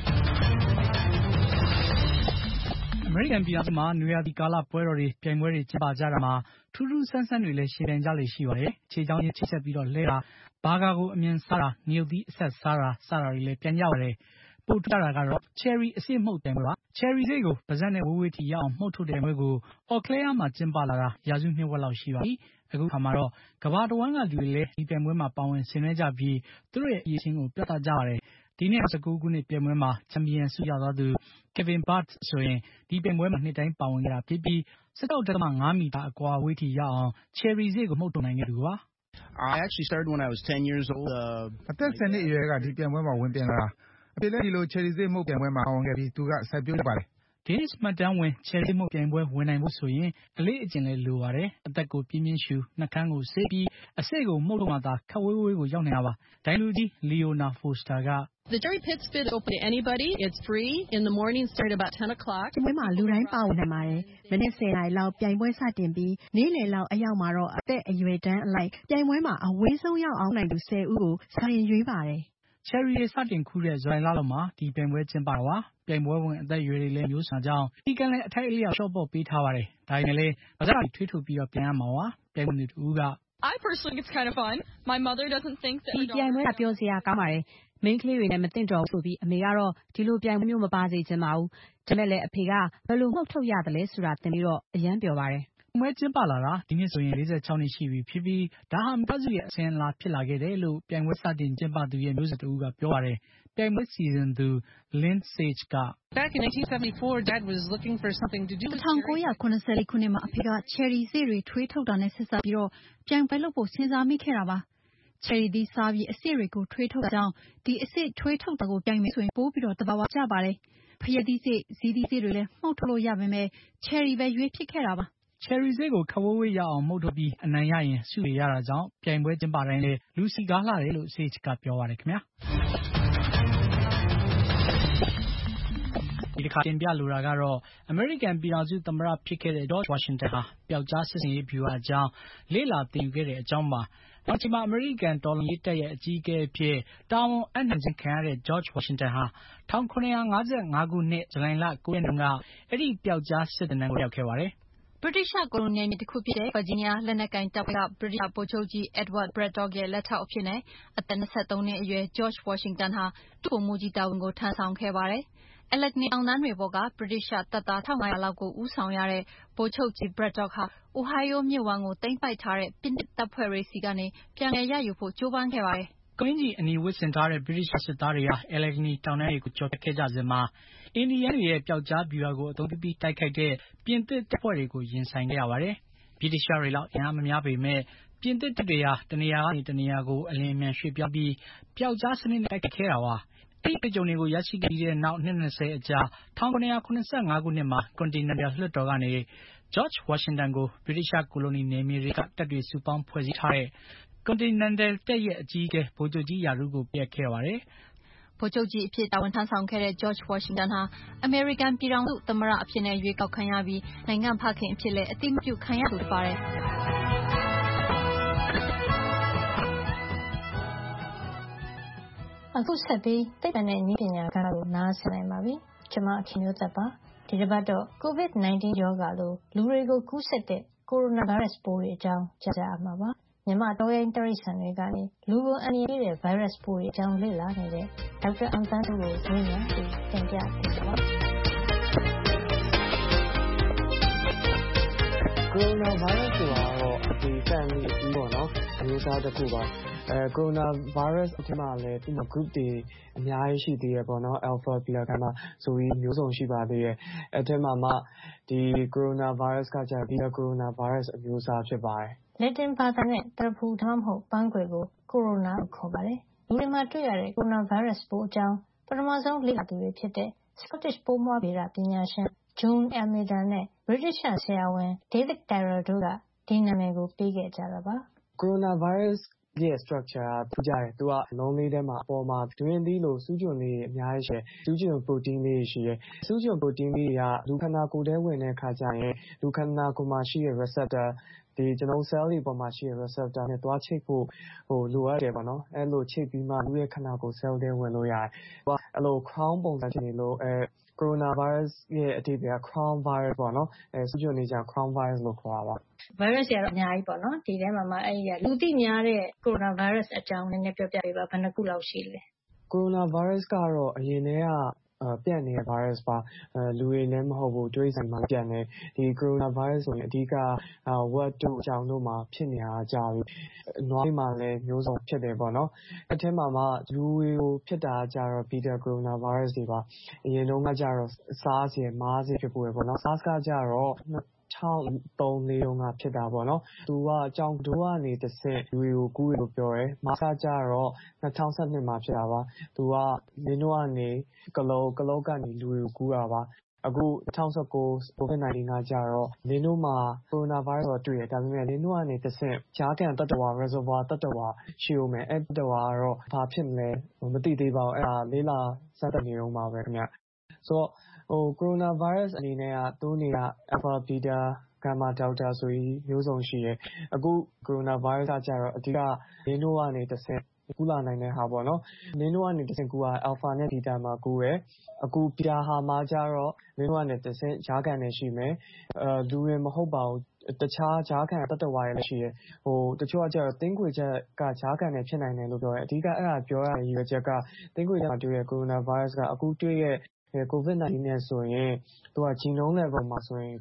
အမေရိကန်ပြည်ထောင်စုမှာနွေရာသီကာလပွဲတော်တွေပြိုင်ပွဲတွေကျင်းပကြတာမှာထူးထူးဆန်းဆန်းတွေလည်းရှင်ပြိုင်ကြလေရှိပါတယ်။ခြေချောင်းချင်းချိတ်ဆက်ပြီးတော့လဲတာဘာကာကိုအမြင်စားတာငရုတ်သီးအဆက်စားတာစတာတွေလည်းပြန်ကြပါတယ်။ပို့ထတာကတော့ Cherry အစစ်မှုတ်တယ်ပါ။ Cherry စိတ်ကိုပါးစပ်နဲ့ဝေးဝေးထိရအောင်မှုတ်ထုတ်တဲ့ပွဲကို Auckland မှာကျင်းပလာတာရာစုနှစ်ဝက်လောက်ရှိပါပြီ။အခုခါမှာတော့ကမ္ဘာတစ်ဝန်းကလူတွေလည်းဒီပြိုင်ပွဲမှာပါဝင်ဆင်နွှဲကြပြီးသူတို့ရဲ့အရေးချင်းကိုပြသကြပါတယ်။ဒီနှစ်19ခုနှစ်ပြိုင်ပွဲမှာချန်ပီယံဆုရသွားသူ Kevin Barth ဆိုရင်ဒီပြိုင်ပွဲမှာနှစ်တိုင်းပါဝင်ခဲ့တာဖြစ်ပြီး 16.5 မီတာအကွာအဝေးထိရအောင် Cherry စိတ်ကိုမှုတ်ထုတ်နိုင်ခဲ့သူပါ I actually started when I was 10 years old. အသက်10နှစ်အရွယ်ကဒီပြိုင်ပွဲမှာဝင်ပြိုင်လာတာအဖေလည်းဒီလို Cherry စိတ်မှုတ်ပြိုင်ပွဲမှာပါဝင်ခဲ့ပြီးသူကစိုက်ပျိုးလိုက်ပါတယ် Guinness မှတ်တမ်းဝင် Cherry မှုတ်ပြိုင်ပွဲဝင်နိုင်ဖို့ဆိုရင်အလေးအကျင့်လည်းလိုပါတယ်။အသက်ကိုပြင်းပြင်းရှူနှာခမ်းကိုဆေးပြီးအစိတ်ကိုမှုတ်လို့မှသာခက်ဝေးဝေးကိုရောက်နေတာပါ။ဒိုင်လူကြီး Leona Foster က The Cherry Pit's fit open to anybody. It's free. In the morning, start about 10 o'clock. ဒီမှာလူတိုင်းပါဝင်နိုင်ပါတယ်။မနေ့10နာရီလောက်ပြိုင်ပွဲစတင်ပြီးနေ့လယ်လောက်အရောက်မှာတော့အသက်အရွယ်တန်းအလိုက်ပြိုင်ပွဲမှာအဝေးဆုံးရောက်အောင်နိုင်သူ10ဦးကိုစတင်ရွေးပါတယ်။ Cherry စတင်ခူးတဲ့ဇွန်လလောက်မှာဒီပြိုင်ပွဲကျင်းပတာပါ။ပြိုင်ပွဲဝင်အသက်အရွယ်တွေလည်းမျိုးစုံကြောင်းဒီကလည်းအထိုက်အလျောက်ရှော့ပေါ့ပေးထားပါတယ်။ဒါပေမဲ့လည်းဘာသာထွေးထုတ်ပြီးတော့ပြန်ရမှာပါ။ပြိုင်ပွဲတွေတူက I personally think it's kind of fun. My mother doesn't think that. ဒီပြိုင်ပွဲကပြောစရာကောင်းပါတယ်။ Main ကလေးတွေနဲ့မတင်တော်ဘူးဆိုပြီးအမေကတော့ဒီလိုပြိုင်ပွဲမျိုးမပါစေချင်ပါဘူး။ဒါမဲ့လည်းအဖေကဘယ်လိုမှုတ်ထုတ်ရတယ်လဲဆိုတာသင်ပြီးတော့အယမ်းပျော်ပါတယ်။ပွဲကျင်းပလာတာဒီနှစ်ဆိုရင်46နှစ်ရှိပြီဖြစ်ပြီးဒါဟာမိသားစုရဲ့အစဉ်အလာဖြစ်လာခဲ့တယ်လို့ပြိုင်ပွဲစတင်ကျင်းပသူရဲ့မျိုးဆက်တူကပြောပါတယ်။ပြိုင်ပွဲစီစဉ်သူ Lynn Sage က Back in 1974 Dad was looking for something to do with 1994ခုနှစ်မှာအဖေက cherry စေ့တွေထွေးထုတ်တာနဲ့ဆက်စပ်ပြီးတော့ပြိုင်ပွဲလုပ်ဖို့စဉ်းစားမိခဲ့တာပါ။ cherry သီးစားပြီးအစေ့တွေကိုထွေးထုတ်တာကြောင့်ဒီအစေ့ထွေးထုတ်တာကိုပြိုင်မယ်ဆိုရင်ပိုးပြီးတော့သဘာဝကျပါတယ်။ဖျက်သီးစေ့ဇီးသီးစေ့တွေလည်းမှုတ်ထုတ်လို့ရပါမယ်။ cherry ပဲရွေးဖြစ်ခဲ့တာပါ။ cherry စေ့ကိုခဝဝေးရအောင်မှုတ်ထုတ်ပြီးအနိုင်ရရင်ဆုတွေရတာကြောင့်ပြိုင်ပွဲကျင်းပတိုင်းလည်းလူစီကားလှတယ်လို့ Sage ကပြောပါတယ်ခင်ဗျာ။ဒီတစ်ခါတင်ပြလိုတာကတော့ American ပြည်ထောင်စုသမ္မတဖြစ်ခဲ့တဲ့ George Washington ဟာပျောက်ကြားစစ်ဆင်ရေးဗျူဟာအကြောင်းလေ့လာသင်ယူခဲ့တဲ့အကြောင်းပါ။နောက်ချိန်မှာ American တော်လှန်ရေးတပ်ရဲ့အကြီးအကဲအဖြစ်တာဝန်အပ်နှံခြင်းခံရတဲ့ George Washington ဟာ1755ခုနှစ်ဇူလိုင်လ9ရက်နေ့ကအဲ့ဒီပျောက်ကြားစစ်သင်တန်းကိုရောက်ခဲ့ပါတယ်။ဗြိတိရှ်ကိုလိုနီနယ်မြေတစ်ခုဖြစ်တဲ့ Virginia လက်နက်ကိုင်တပ်ဖွဲ့ကဗြိတိရှ်ဗိုလ်ချုပ်ကြီး Edward Braddock ရဲ့လက်ထောက်အဖြစ်နဲ့အသက်23နှစ်အရွယ် George Washington ဟာဒုဗိုလ်မှူးကြီးတာဝန်ကိုထမ်းဆောင်ခဲ့ပါတယ်။ Allegheny တောင်တန်းတွေပေါ်ကဗြိတိရှ်တပ်သား1500လောက်ကိုဦးဆောင်ရတဲ့ဗိုလ်ချုပ်ကြီး Braddock ဟာ Ohio မြစ်ဝှမ်းကိုသိမ်းပိုက်ထားတဲ့ပြင်သစ်တပ်ဖွဲ့တွေဆီကနေပြန်လည်ရယူဖို့ကြိုးပမ်းခဲ့ပါတယ်။ကွင်းကြီးအနီဝတ်ဆင်ထားတဲ့ဗြိတိရှ်စစ်သားတွေဟာ Allegheny တောင်တန်းတွေကိုကျော်ဖြတ်ခဲ့ကြစဉ်မှာအင်ဒီယန်းတွေရဲ့ပျောက်ကြားဗျူဟာကိုအသုံးပြုပြီးတိုက်ခိုက်တဲ့ပြင်သစ်တပ်ဖွဲ့တွေကိုရင်ဆိုင်ခဲ့ရပါတယ်။ဗြိတိရှ်တွေလောက်အင်အားမများပေမဲ့ပြင်သစ်တပ်တွေဟာတနေရာကနေတနေရာကိုအလင်းအမြန်ရွှေ့ပြောင်းပြီးပျောက်ကြားစနစ်နဲ့တိုက်ခိုက်ခဲ့တာပါ။အဲ့ဒီအကြုံတွေကိုရရှိခဲ့ပြီးတဲ့နောက်နှစ်20အကြာ1985ခုနှစ်မှာ Continental လွှတ်တော်ကနေ George Washington ကိုဗြိတိရှ်ကိုလိုနီနယ်မြေတွေကတပ်တွေစုပေါင်းဖွဲ့စည်းထားတဲ့ Continental တပ်ရဲ့အကြီးအကဲဗိုလ်ချုပ်ကြီးရာထူးကိုပေးအပ်ခဲ့ပါတယ်။ဗိုလ်ချုပ်ကြီးအဖြစ်တာဝန်ထမ်းဆောင်ခဲ့တဲ့ George Washington ဟာ American ပြည်ထောင်စုသမ္မတအဖြစ်နဲ့ရွေးကောက်ခံရပြီးနိုင်ငံဖခင်အဖြစ်လည်းအသိအမှတ်ပြုခံရသူဖြစ်ပါတယ်။အခုဆက်ပြီးသိပ္ပံနဲ့နည်းပညာကဏ္ဍကိုနားဆင်နိုင်ပါပြီ။ကျွန်မခင်မျိုးသက်ပါ။ဒီတစ်ပတ်တော့ COVID-19 ရောဂါလိုလူတွေကိုကူးစက်တဲ့ coronavirus ပိုးတွေအကြောင်းကြားကြရမှာပါ။မြန်မာတောရိုင်းတိရစ္ဆာန်တွေကနေလူကိုအန္တရာယ်ပေးတဲ့ virus ပိုးတွေအကြောင်းလေ့လာနေတဲ့ဒေါက်တာအောင်သန်းဦးကိုဝေးမြန်ပြီးတင်ပြပေးပါ။ coronavirus ဆိုတာတော့ဒီ family အကြီးပေါ့နော်အမျိုးအစားတစ်ခုပါcoronavirus အထက်မှာလည်းဒီမှာ group တွေအများကြီးရှိသေးတယ်ပေါ့နော် alpha beta gamma ဆိုပြီးမျိုးစုံရှိပါသေးတယ်အဲ့ထက်မှာမှဒီ coronavirus ကကြာ beta coronavirus အမျိုးအစားဖြစ်ပါတယ်လက်တင်ဘာသာနဲ့တရဖူဒါမှမဟုတ်ပန်းခွေကို corona လို့ခေါ်ပါတယ်လူတွေမှာတွေ့ရတဲ့ coronavirus ပိုးအကြောင်းပထမဆုံးလေ့လာသူတွေဖြစ်တဲ့ Scottish ပိုးမွှားဗေဒပညာရှင် John Almeida နဲ့ British ဆရာဝန် David Tyrrell တို့ကဒီနာမည်ကိုပေးခဲ့ကြတာပါ coronavirusရဲ့ structure ကထူးခြားတယ်သူကအလုံးလေးထဲမှာအပေါ်မှာတွင်းသီးလိုစူးကျွံလေးအများကြီးရှိတယ်စူးကျွံ protein လေးရှိတယ်စူးကျွံ protein လေးကလူခန္ဓာကိုယ်ထဲဝင်တဲ့အခါကျရင်လူခန္ဓာကိုယ်မှာရှိတဲ့ receptor ဒီကျွန်တော် cell တွေပေါ်မှာရှိတဲ့ receptor နဲ့တွားချိတ်ဖို့လိုအပ်တယ်ပေါ့နော်အဲ့လိုချိတ်ပြီးမှလူရဲ့ခန္ဓာကိုယ် cell တွေဝင်လို့ရတယ်အဲ့လို crown ပုံစံဖြစ်နေလို့coronavirus ရဲ့အဓိပ္ပာယ်က crown virus ပေါ့နော်စူးကျွံနေကြ crown virus လို့ခေါ်တာပါ virus တွေကတော့အများကြီးပေါ့နော်ဒီထဲမှာမှအဲ့ဒီလူသိများတဲ့ coronavirus အကြောင်းနည်းနည်းပြောပြပေးပါဘယ်နှခုလောက်ရှိလဲ coronavirus ကတော့အရင်တည်းကပြန့်နေတဲ့ virus ပါလူတွေလည်းမဟုတ်ဘူးတိရစ္ဆာန်မှာပြန့်နေဒီ coronavirus ဆိုရင်အဓိကဝက်တို့အကြောင်းတို့မှာဖြစ်နေတာကြာပြီနွားမှာလည်းမျိုးစုံဖြစ်တယ်ပေါ့နော်အထက်မှာမှလူတွေကိုဖြစ်တာကြတော့ beta coronavirus တွေပါအရင်တုန်းကကြတော့ SARS ရယ် MERS ဖြစ်ဖို့ရယ်ပေါ့နော် SARS ကကြတော့2003-4တုန်းကဖြစ်တာပေါ့နော်သူကကြောင်တိုးကနေတစ်ဆင့်လူတွေကိုကူးတယ်လို့ပြောတယ်မားကကြတော့2012မှာဖြစ်တာပါသူကလင်းတို့ကနေကလောကနေလူတွေကိုကူးတာပါအခု2019 COVID-19 ကကြတော့လင်းတို့မှာ coronavirus တော့တွေ့တယ်ဒါပေမဲ့လင်းတို့ကနေတစ်ဆင့်ကြားခံတတ္တဝါ reservoir တတ္တဝါရှိဦးမယ်အဲ့တတ္တဝါကတော့ဘာဖြစ်မလဲမသိသေးပါဘူးအဲ့ဒါလေးလာစတဲ့နေအောင်ပါပဲခင်ဗျဆိုတော့coronavirus အနေနဲ့ကသူ့နေက alpha beta gamma delta ဆိုပြီးမျိုးစုံရှိတယ်အခု coronavirus ကကြတော့အဓိကလင်းတို့ကနေတစ်ဆင့်ကူးလာနိုင်တဲ့ဟာပေါ့နော်။လင်းတို့ကနေတဆင့်ကူးတာ alpha နဲ့ beta မှာကူးတယ်။အခု beta ဟာမှာကျတော့လင်းတို့ကနေတဆင့်ကြားခံတွေရှိမယ်။လူတွေမဟုတ်ပါဘူး။တခြားကြားခံသတ္တဝါတွေလည်းရှိတယ်။တချို့ကကျတော့သင်းခွေချပ်ကကြားခံတွေဖြစ်နိုင်တယ်လို့ပြောတယ်။အဓိကအဲ့ဒါပြောရတဲ့ရည်ရွယ်ချက်ကသင်းခွေချပ်မှာတွေ့တဲ့ coronavirus ကအခုတွေ့တဲ့COVID-19 နဲ့ဆိုရင်သူက genome level မှာဆိုရင်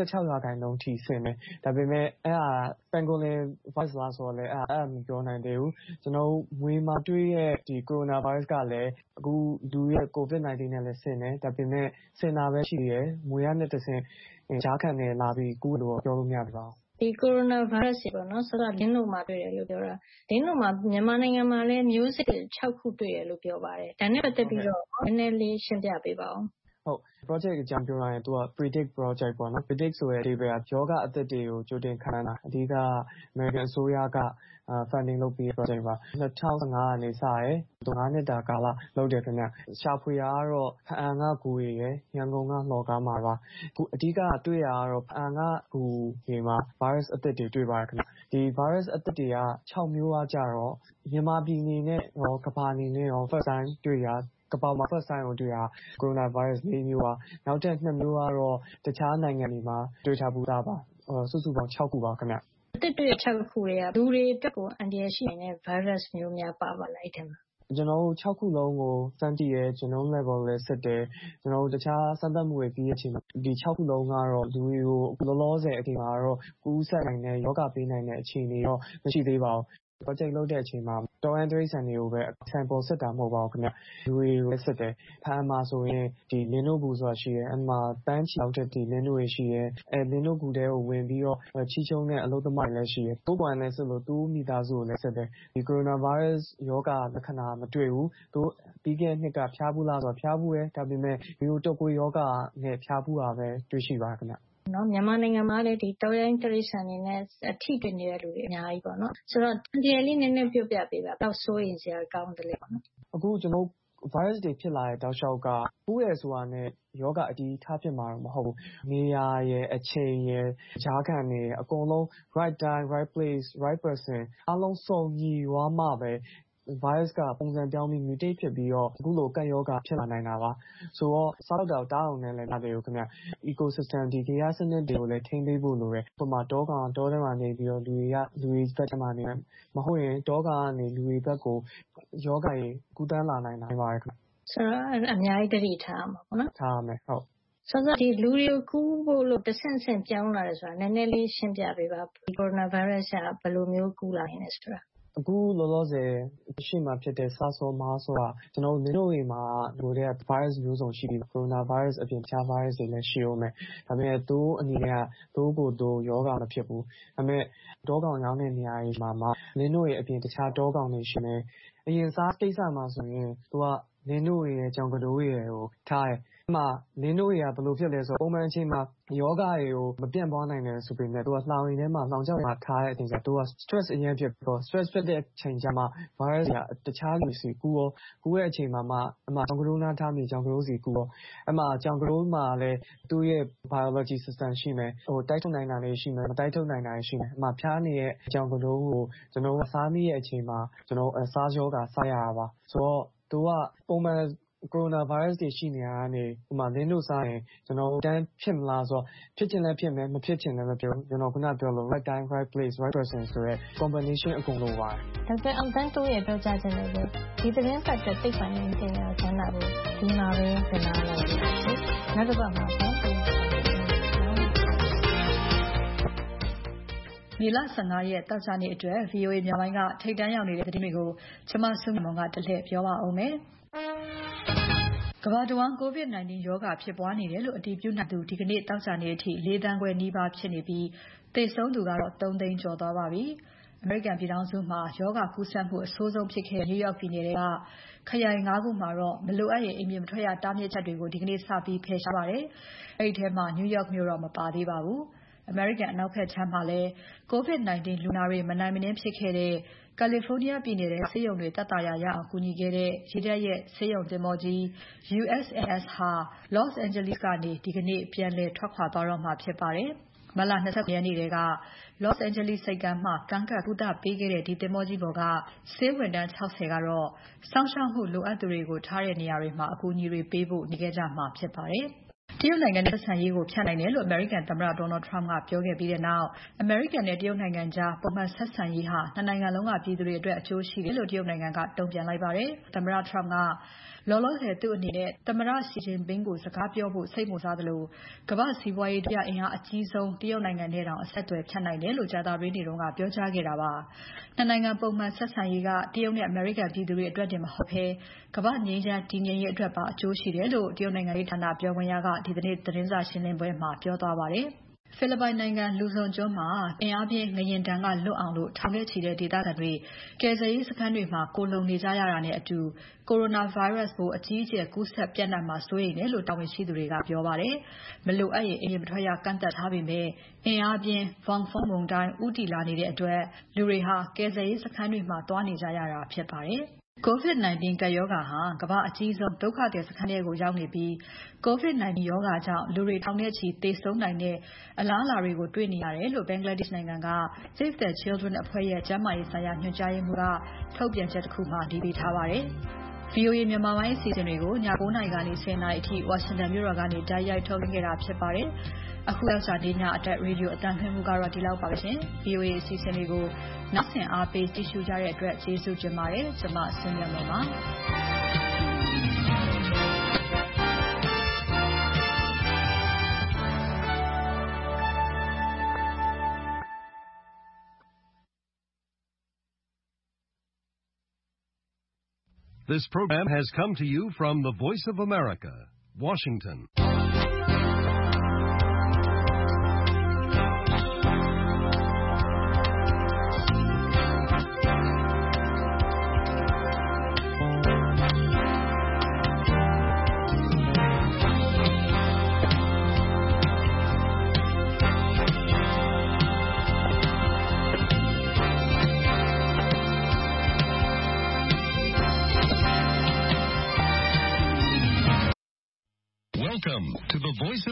96% ထိဆင့်တယ်။ဒါပေမဲ့အဲ့ဒါ pangolin virus လားဆိုတော့လည်းအဲ့ဒါမပြောနိုင်သေးဘူး။ကျွန်တော်တို့မြွေမှာတွေ့တဲ့ဒီ coronavirus ကလည်းအခုလူရဲ့ COVID-19 နဲ့လည်းဆင့်တယ်။ဒါပေမဲ့ဆင့်တာပဲရှိတယ်။မြွေကနေတဆင့်ကြားခံတွေလာပြီးကူးလို့ပြောလို့မရသေးပါဘူး။ဒီကိုရိုနာဗိုင်းရပ်စ်တွေပေါ့နော်ဆိုတော့လင်းတို့မှာတွေ့တယ်လို့ပြောတာလင်းတို့မှာမြန်မာနိုင်ငံမှာလည်းမျိုးစစ်6ခုတွေ့တယ်လို့ပြောပါတယ်ဒါနဲ့ပတ်သက်ပြီးတော့နည်းနည်းလေးရှင်းပြပေးပါဦးဟုတ် project အကြောင်းပြောရရင်သူက predict project ပေါ့နော် predict ဆိုတဲ့ data ယောဂအသစ်တွေကိုကြိုတင်ခန့်မှန်းတာအဓိက American အစိုးရကfunding လုပ်ပြီး project ပါ2015ကနေစရဲ9နှစ်တာကာလလုပ်တယ်ခင်ဗျရှာဖွေရတော့ဖအံကကူရယ်ရန်ကုန်ကလှော်ကားမှာပါအခုအဓိကတွေ့ရတော့ဖအံကကူတွေမှာ virus အသစ်တွေတွေ့ပါတယ်ခင်ဗျဒီ virus အသစ်တွေက6မျိုးအားကြတော့မြန်မာပြည်အနေနဲ့ရောကမ္ဘာအနေနဲ့ရော first time တွေ့ရကမ္ဘာမှာ first time ကိုတွေ့တာ coronavirus 4မျိုးပါနောက်ထပ်2မျိုးကတော့တခြားနိုင်ငံတွေမှာတွေ့ထားပူတာပါစုစုပေါင်း6ခုပါခင်ဗျအသစ်တွေ့6ခုတွေကလူတွေအတွက်ကိုအန္တရာယ်ရှိနေတဲ့ virus မျိုးများပါပါလားအဲ့ဒီမှာကျွန်တော်တို့6ခုလုံးကိုစမ်းကြည့်ရဲ genome level လည်းစစ်တယ်ကျွန်တော်တို့တခြားစမ်းသပ်မှုတွေပြီးတဲ့အချိန်မှာဒီ6ခုလုံးကတော့လူတွေကိုလောလောဆယ်အချိန်မှာတော့ကူးစက်နိုင်တဲ့ယောဂပေးနိုင်တဲ့အခြေအနေတော့မရှိသေးပါဘူးproject လုပ်တဲ့အချိန်မှာတော်အန်တရိတ်ဆန်တွေကိုပဲ sample စစ်တာမဟုတ်ပါဘူးခင်ဗျလူတွေကိုစစ်တယ်ဖမ်းမှာဆိုရင်ဒီလင်းနို့ဘူးဆိုတာရှိတယ်အဲ့မှာတန်းချီလောက်တဲ့ဒီလင်းနို့တွေရှိတယ်လင်းနို့ဘူးတဲကိုဝင်ပြီးတော့ချီချုံတဲ့အလုပ်သမားတွေလည်းရှိတယ်တိုးပွားနေဆိုလို့သူ့မိသားစုကိုလည်းစစ်တယ်ဒီ coronavirus ယောဂလက္ခဏာမတွေ့ဘူးသူပြီးခဲ့တဲ့နှစ်ကဖျားဘူးလားဆိုတော့ဖျားဘူးတယ်ဒါပေမဲ့မျိုးတုပ်ကွေးယောဂနဲ့ဖျားဘူးတာပဲတွေ့ရှိပါခင်ဗျနော်မြန်မာနိုင်ငံမှာလည်းဒီတောရိုင်းတရိษံနေနဲ့အထိတွေ့နေတဲ့လူတွေအများကြီးပေါ့နော်ဆိုတော့ဒီလေးနည်းနည်းပြောပြပေးပါတော့စိုးရင်စရာကောင်းတယ်လေပေါ့နော်အခုကျွန်တော် virus တွေဖြစ်လာတဲ့တောက်လျှောက်ကကူးရဆိုတာနဲ့ယောဂအတီးထားဖြစ်မှာတော့မဟုတ်ဘူးနေရာရဲ့အချိန်ရဲ့ကြားခံတွေအကုန်လုံး right time right place right person အားလုံးစုံညီသွားမှပဲvirus ကပုံစံပြောင်းပြီး mutate ဖြစ်ပြီးတော့အခုလိုကပ်ရောဂါဖြစ်လာနိုင်တာပါဆိုတော့စားတော့တားအောင်နဲ့လည်းမတယ်ဘူးခင်ဗျ ecosystem ဒီဂေဟစနစ်တွေကိုလည်းထိန်းသိမ်းဖို့လိုတယ်ဥပမာတောကောင်တောထဲမှာနေပြီးတော့လူတွေဘက်ထဲမှာနေမဟုတ်ရင်တောကောင်ကနေလူတွေဘက်ကိုယောဂါကြီးကူးတန်းလာနိုင်တာပါတယ်ခင်ဗျဆိုတော့အများကြီးတတိထားမှာပေါ့နော်ထားမယ်ဟုတ်ဆိုတော့ဒီလူတွေကိုကူးဖို့လို့တဆင့်ဆင့်ပြောင်းလာတယ်ဆိုတာနည်းနည်းလေးရှင်းပြပေးပါဒီ coronavirus ကဘယ်လိုမျိုးကူးလာနေလဲဆိုတာအခုလောလောဆယ်ရှေ့မှာဖြစ်တဲ့ SARS မှာဆိုတာကျွန်တော်တို့မျိုးတွေမှာလိုတဲ့ virus မျိုးစုံရှိပြီး coronavirus အပြင်တခြား virus တွေလည်းရှိအောင်မယ်ဒါပေမဲ့သူအနေနဲ့သူ့ကိုသူယောဂမဖြစ်ဘူးဒါပေမဲ့တောကောင်ရောင်းတဲ့နေရာတွေမှာလင်းတို့ရဲ့အပြင်တခြားတောကောင်တွေရှိနေအရင် SARS ကိစ္စမှာဆိုရင်သူကလင်းတို့ရဲ့ကြောင်ကတိုးတွေကိုထားတယ်မှာလင်းတို့တွေကဘယ်လိုဖြစ်လဲဆိုတော့ပုံမှန်အချိန်မှာယောဂတွေကိုမပြန့်ပွားနိုင်တယ်ဆိုပေမဲ့သူကလှောင်ရင်းထဲမှာလှောင်ချောက်မှာထားတဲ့အချိန်ကျသူက stress အရင်ဖြစ်တော့ stress ဖြစ်တဲ့အချိန်ကျမှ virus ကတခြားလူစီကူတဲ့အချိန်မှာအမှကြောင်ကတိုးနားထားမိကြောင်ကတိုးစီကူတော့အမှကြောင်ကတိုးမှာလည်းသူ့ရဲ့ biology system ရှိမယ်တိုက်ထုတ်နိုင်တာလေးရှိမယ်မတိုက်ထုတ်နိုင်တာရှိမယ်အမှဖျားနေတဲ့ကြောင်ကတိုးကိုကျွန်တော်စားမိတဲ့အချိန်မှာကျွန်တော်စားယောဂစားရတာပါဆိုတော့သူကပုံမှန်coronavirus တွေရှိနေတာကနေဥပမာလင်းတို့စားရင်ကျွန်တော်တန်းဖြစ်မလားဆိုတော့ဖြစ်ချင်လည်းဖြစ်မယ်မဖြစ်ချင်လည်းမဖြစ်ဘူးကျွန်တော်ခုနပြောလို့ right time right place right person ဆိုတဲ့ combination အကုန်လုံးပါတယ်ဒေါက်တာအောင်သန်းတိုးရဲ့ပြောကြားချက်နဲ့ဒီသတင်းပတ်တဲ့သိပ္ပံနဲ့ပညာကျမ်းစာကိုဒီမှာပဲသင်လာလိုက်ပါနောက်တစ်ပတ်မှာပြန်တွေ့မေလ15ရက်တောက်ကြနေ့အတွက် VOA မြန်မာပိုင်းကထိတ်တန်းရောက်နေတဲ့သတင်းတွေကိုကျွန်မစုမြတ်ကတလှည့်ပြောပါအောင်မယ်ကမ္ဘာတဝန်း COVID-19 ရောဂါဖြစ်ပွားနေတယ်လို့အတည်ပြုနိုင်သူဒီကနေ့တောက်ကြနေ့အထိ4 သန်းခွဲနီးပါးဖြစ်နေပြီးသေဆုံးသူကတော့3 သိန်းကျော်သွားပါပြီ။ အမေရိကန်ပြည်ထောင်စုမှာရောဂါကူးစက်မှုအဆိုးဆုံးဖြစ်ခဲ့တဲ့ New York ပြည်နယ်ကခရိုင် 5 ခုမှာတော့မလိုအပ်ရင်အိမ်ပြင်မထွက်ရတားမြစ်ချက်တွေကိုဒီကနေ့စပြီးဖယ်ရှားပါတယ်။အဲဒီထဲမှာ New York မြို့တော့မပါသေးပါဘူး။အမေရိကန်အနောက်ဘက်ခြမ်းမှာလည်း COVID-19 လူနာတွေမနိုင်မနင်းဖြစ်ခဲ့တဲ့ California ပြည်နယ်ထဲကဆေးရုံတွေသက်သာရာရအောင်ကူညီခဲ့တဲ့ရေတပ်ရဲ့ဆေးရုံသင်္ဘောကြီး USNS ဟာ Los Angeles ကနေဒီကနေ့ပြန်လည်ထွက်ခွာသွားတော့မှာဖြစ်ပါတယ်။မတ်လ 29 ရက်နေ့က Los Angeles ဆိပ်ကမ်းမှာကမ်းကပ်ကုသပေးခဲ့တဲ့ဒီသင်္ဘောကြီးပေါ်ကဆေးဝန်ထမ်း 60 ကတော့စောင့်ရှောက်မှုလိုအပ်သူတွေကိုထားတဲ့နေရာတွေမှာအကူအညီတွေပေးဖို့နေခဲ့ကြမှာဖြစ်ပါတယ်။ တရုတ်နိုင်ငံနဲ့ဆက်ဆံရေးကိုဖြတ်နိုင်တယ်လို့အမေရိကန်သမ္မတ Donald Trump ကပြောခဲ့ပြီးနောက်အမေရိကန်နဲ့တရုတ်နိုင်ငံကြားပုံမှန်ဆက်ဆံရေးဟာနှစ်နိုင်ငံလုံးကပြည်သူတွေအတွက်အကျိုးရှိတယ်လို့တရုတ်နိုင်ငံကတုံ့ပြန်လိုက်ပါတယ်။ သမ္မတ Trump ကလောလောဆယ်သူ့အနေနဲ့သမ္မတ Xi Jinping ကိုစကားပြောဖို့စိတ်ဝင်စားသလိုကမ္ဘာ့စီးပွားရေးဒုတိယအင်အားအကြီးဆုံးတရုတ်နိုင်ငံနဲ့တောင်အဆက်အသွယ်ဖြတ်နိုင်တယ်လို့ကြာသပတေးနေ့ကပြောကြားခဲ့တာပါ။နှစ်နိုင်ငံပုံမှန်ဆက်ဆံရေးကတရုတ်နဲ့အမေရိကန်ပြည်သူတွေအတွက်တင်မဟုတ်ဘဲကမ္ဘာ့ငြိမ်းချမ်းတည်ငြိမ်ရေးအတွက်ပါအကျိုးရှိတယ်လို့တရုတ်နိုင်ငံရေးဌာနပြောခွင့်ရကဒီနေ့သတင်းစာရှင်းပွဲမှာပြောသွားပါတယ်။ ဖိလစ်ပိုင်နိုင်ငံ Luzon ကျွန်းမှာအင်အားပြင်းငလျင်ဒဏ်ကလွတ်အောင်ထောင်နဲ့ချီတဲ့ဒေသခံတွေကယ်ဆယ်ရေးစခန်းတွေမှာခိုလှုံနေကြရတာနဲ့အတူ Coronavirus ပိုးအကြီးအကျယ်ကူးစက်ပျံ့နှံ့မှာစိုးရိမ်တယ်လို့တာဝန်ရှိသူတွေကပြောပါတယ်။မလိုအပ်ရင်အိမ်ပြင်မထွက်ရကန့်သတ်ထားပေမဲ့အင်အားပြင်း Bangfang မုန်တိုင်းဦးတည်လာနေတဲ့အတွက်လူတွေကယ်ဆယ်ရေးစခန်းတွေမှာသွားနေကြရတာဖြစ်ပါတယ်။ COVID-19 ကပ်ရောဂါဟာကမ္ဘာ့အကြီးဆုံးဒုက္ခသည်စခန်းထဲကိုရောက်နေပြီး COVID-19 ရောဂါကြောင့်လူတွေထောင်နဲ့ချီသေဆုံးနိုင်တဲ့အလားအလာတွေကိုတွေ့နေရတယ်လို့ Bangladesh နိုင်ငံက Save the Children အဖွဲ့ရဲ့ကျန်းမာရေးဆိုင်ရာညွှန်ကြားရေးမှူးကထုတ်ပြန်ချက်တခုမှာသတိပေးထားပါတယ်။ VOA မြန်မာပိုင်းအစီအစဉ်တွေကိုည 9 နာရီကနေ 10 နာရီအထိဝါရှင်တန်မြို့တော်ကနေတိုက်ရိုက်ထုတ်လွှင့်ခဲ့တာဖြစ်ပါတယ်။အခုရောက်စာနေ့ညအတွက် Radio အသံလွှင့်မှုကတော့ဒီလောက်ပါပဲရှင်။ VOA အစီအစဉ်တွေကိုနားဆင်အားပေးကြည့်ရှုကြတဲ့အတွက်ကျေးဇူးတင်ပါတယ်။ကျွန်မစုမြတ်မွန်ပါ။ This program has come to you from the Voice of America, Washington. Welcome to the Voice of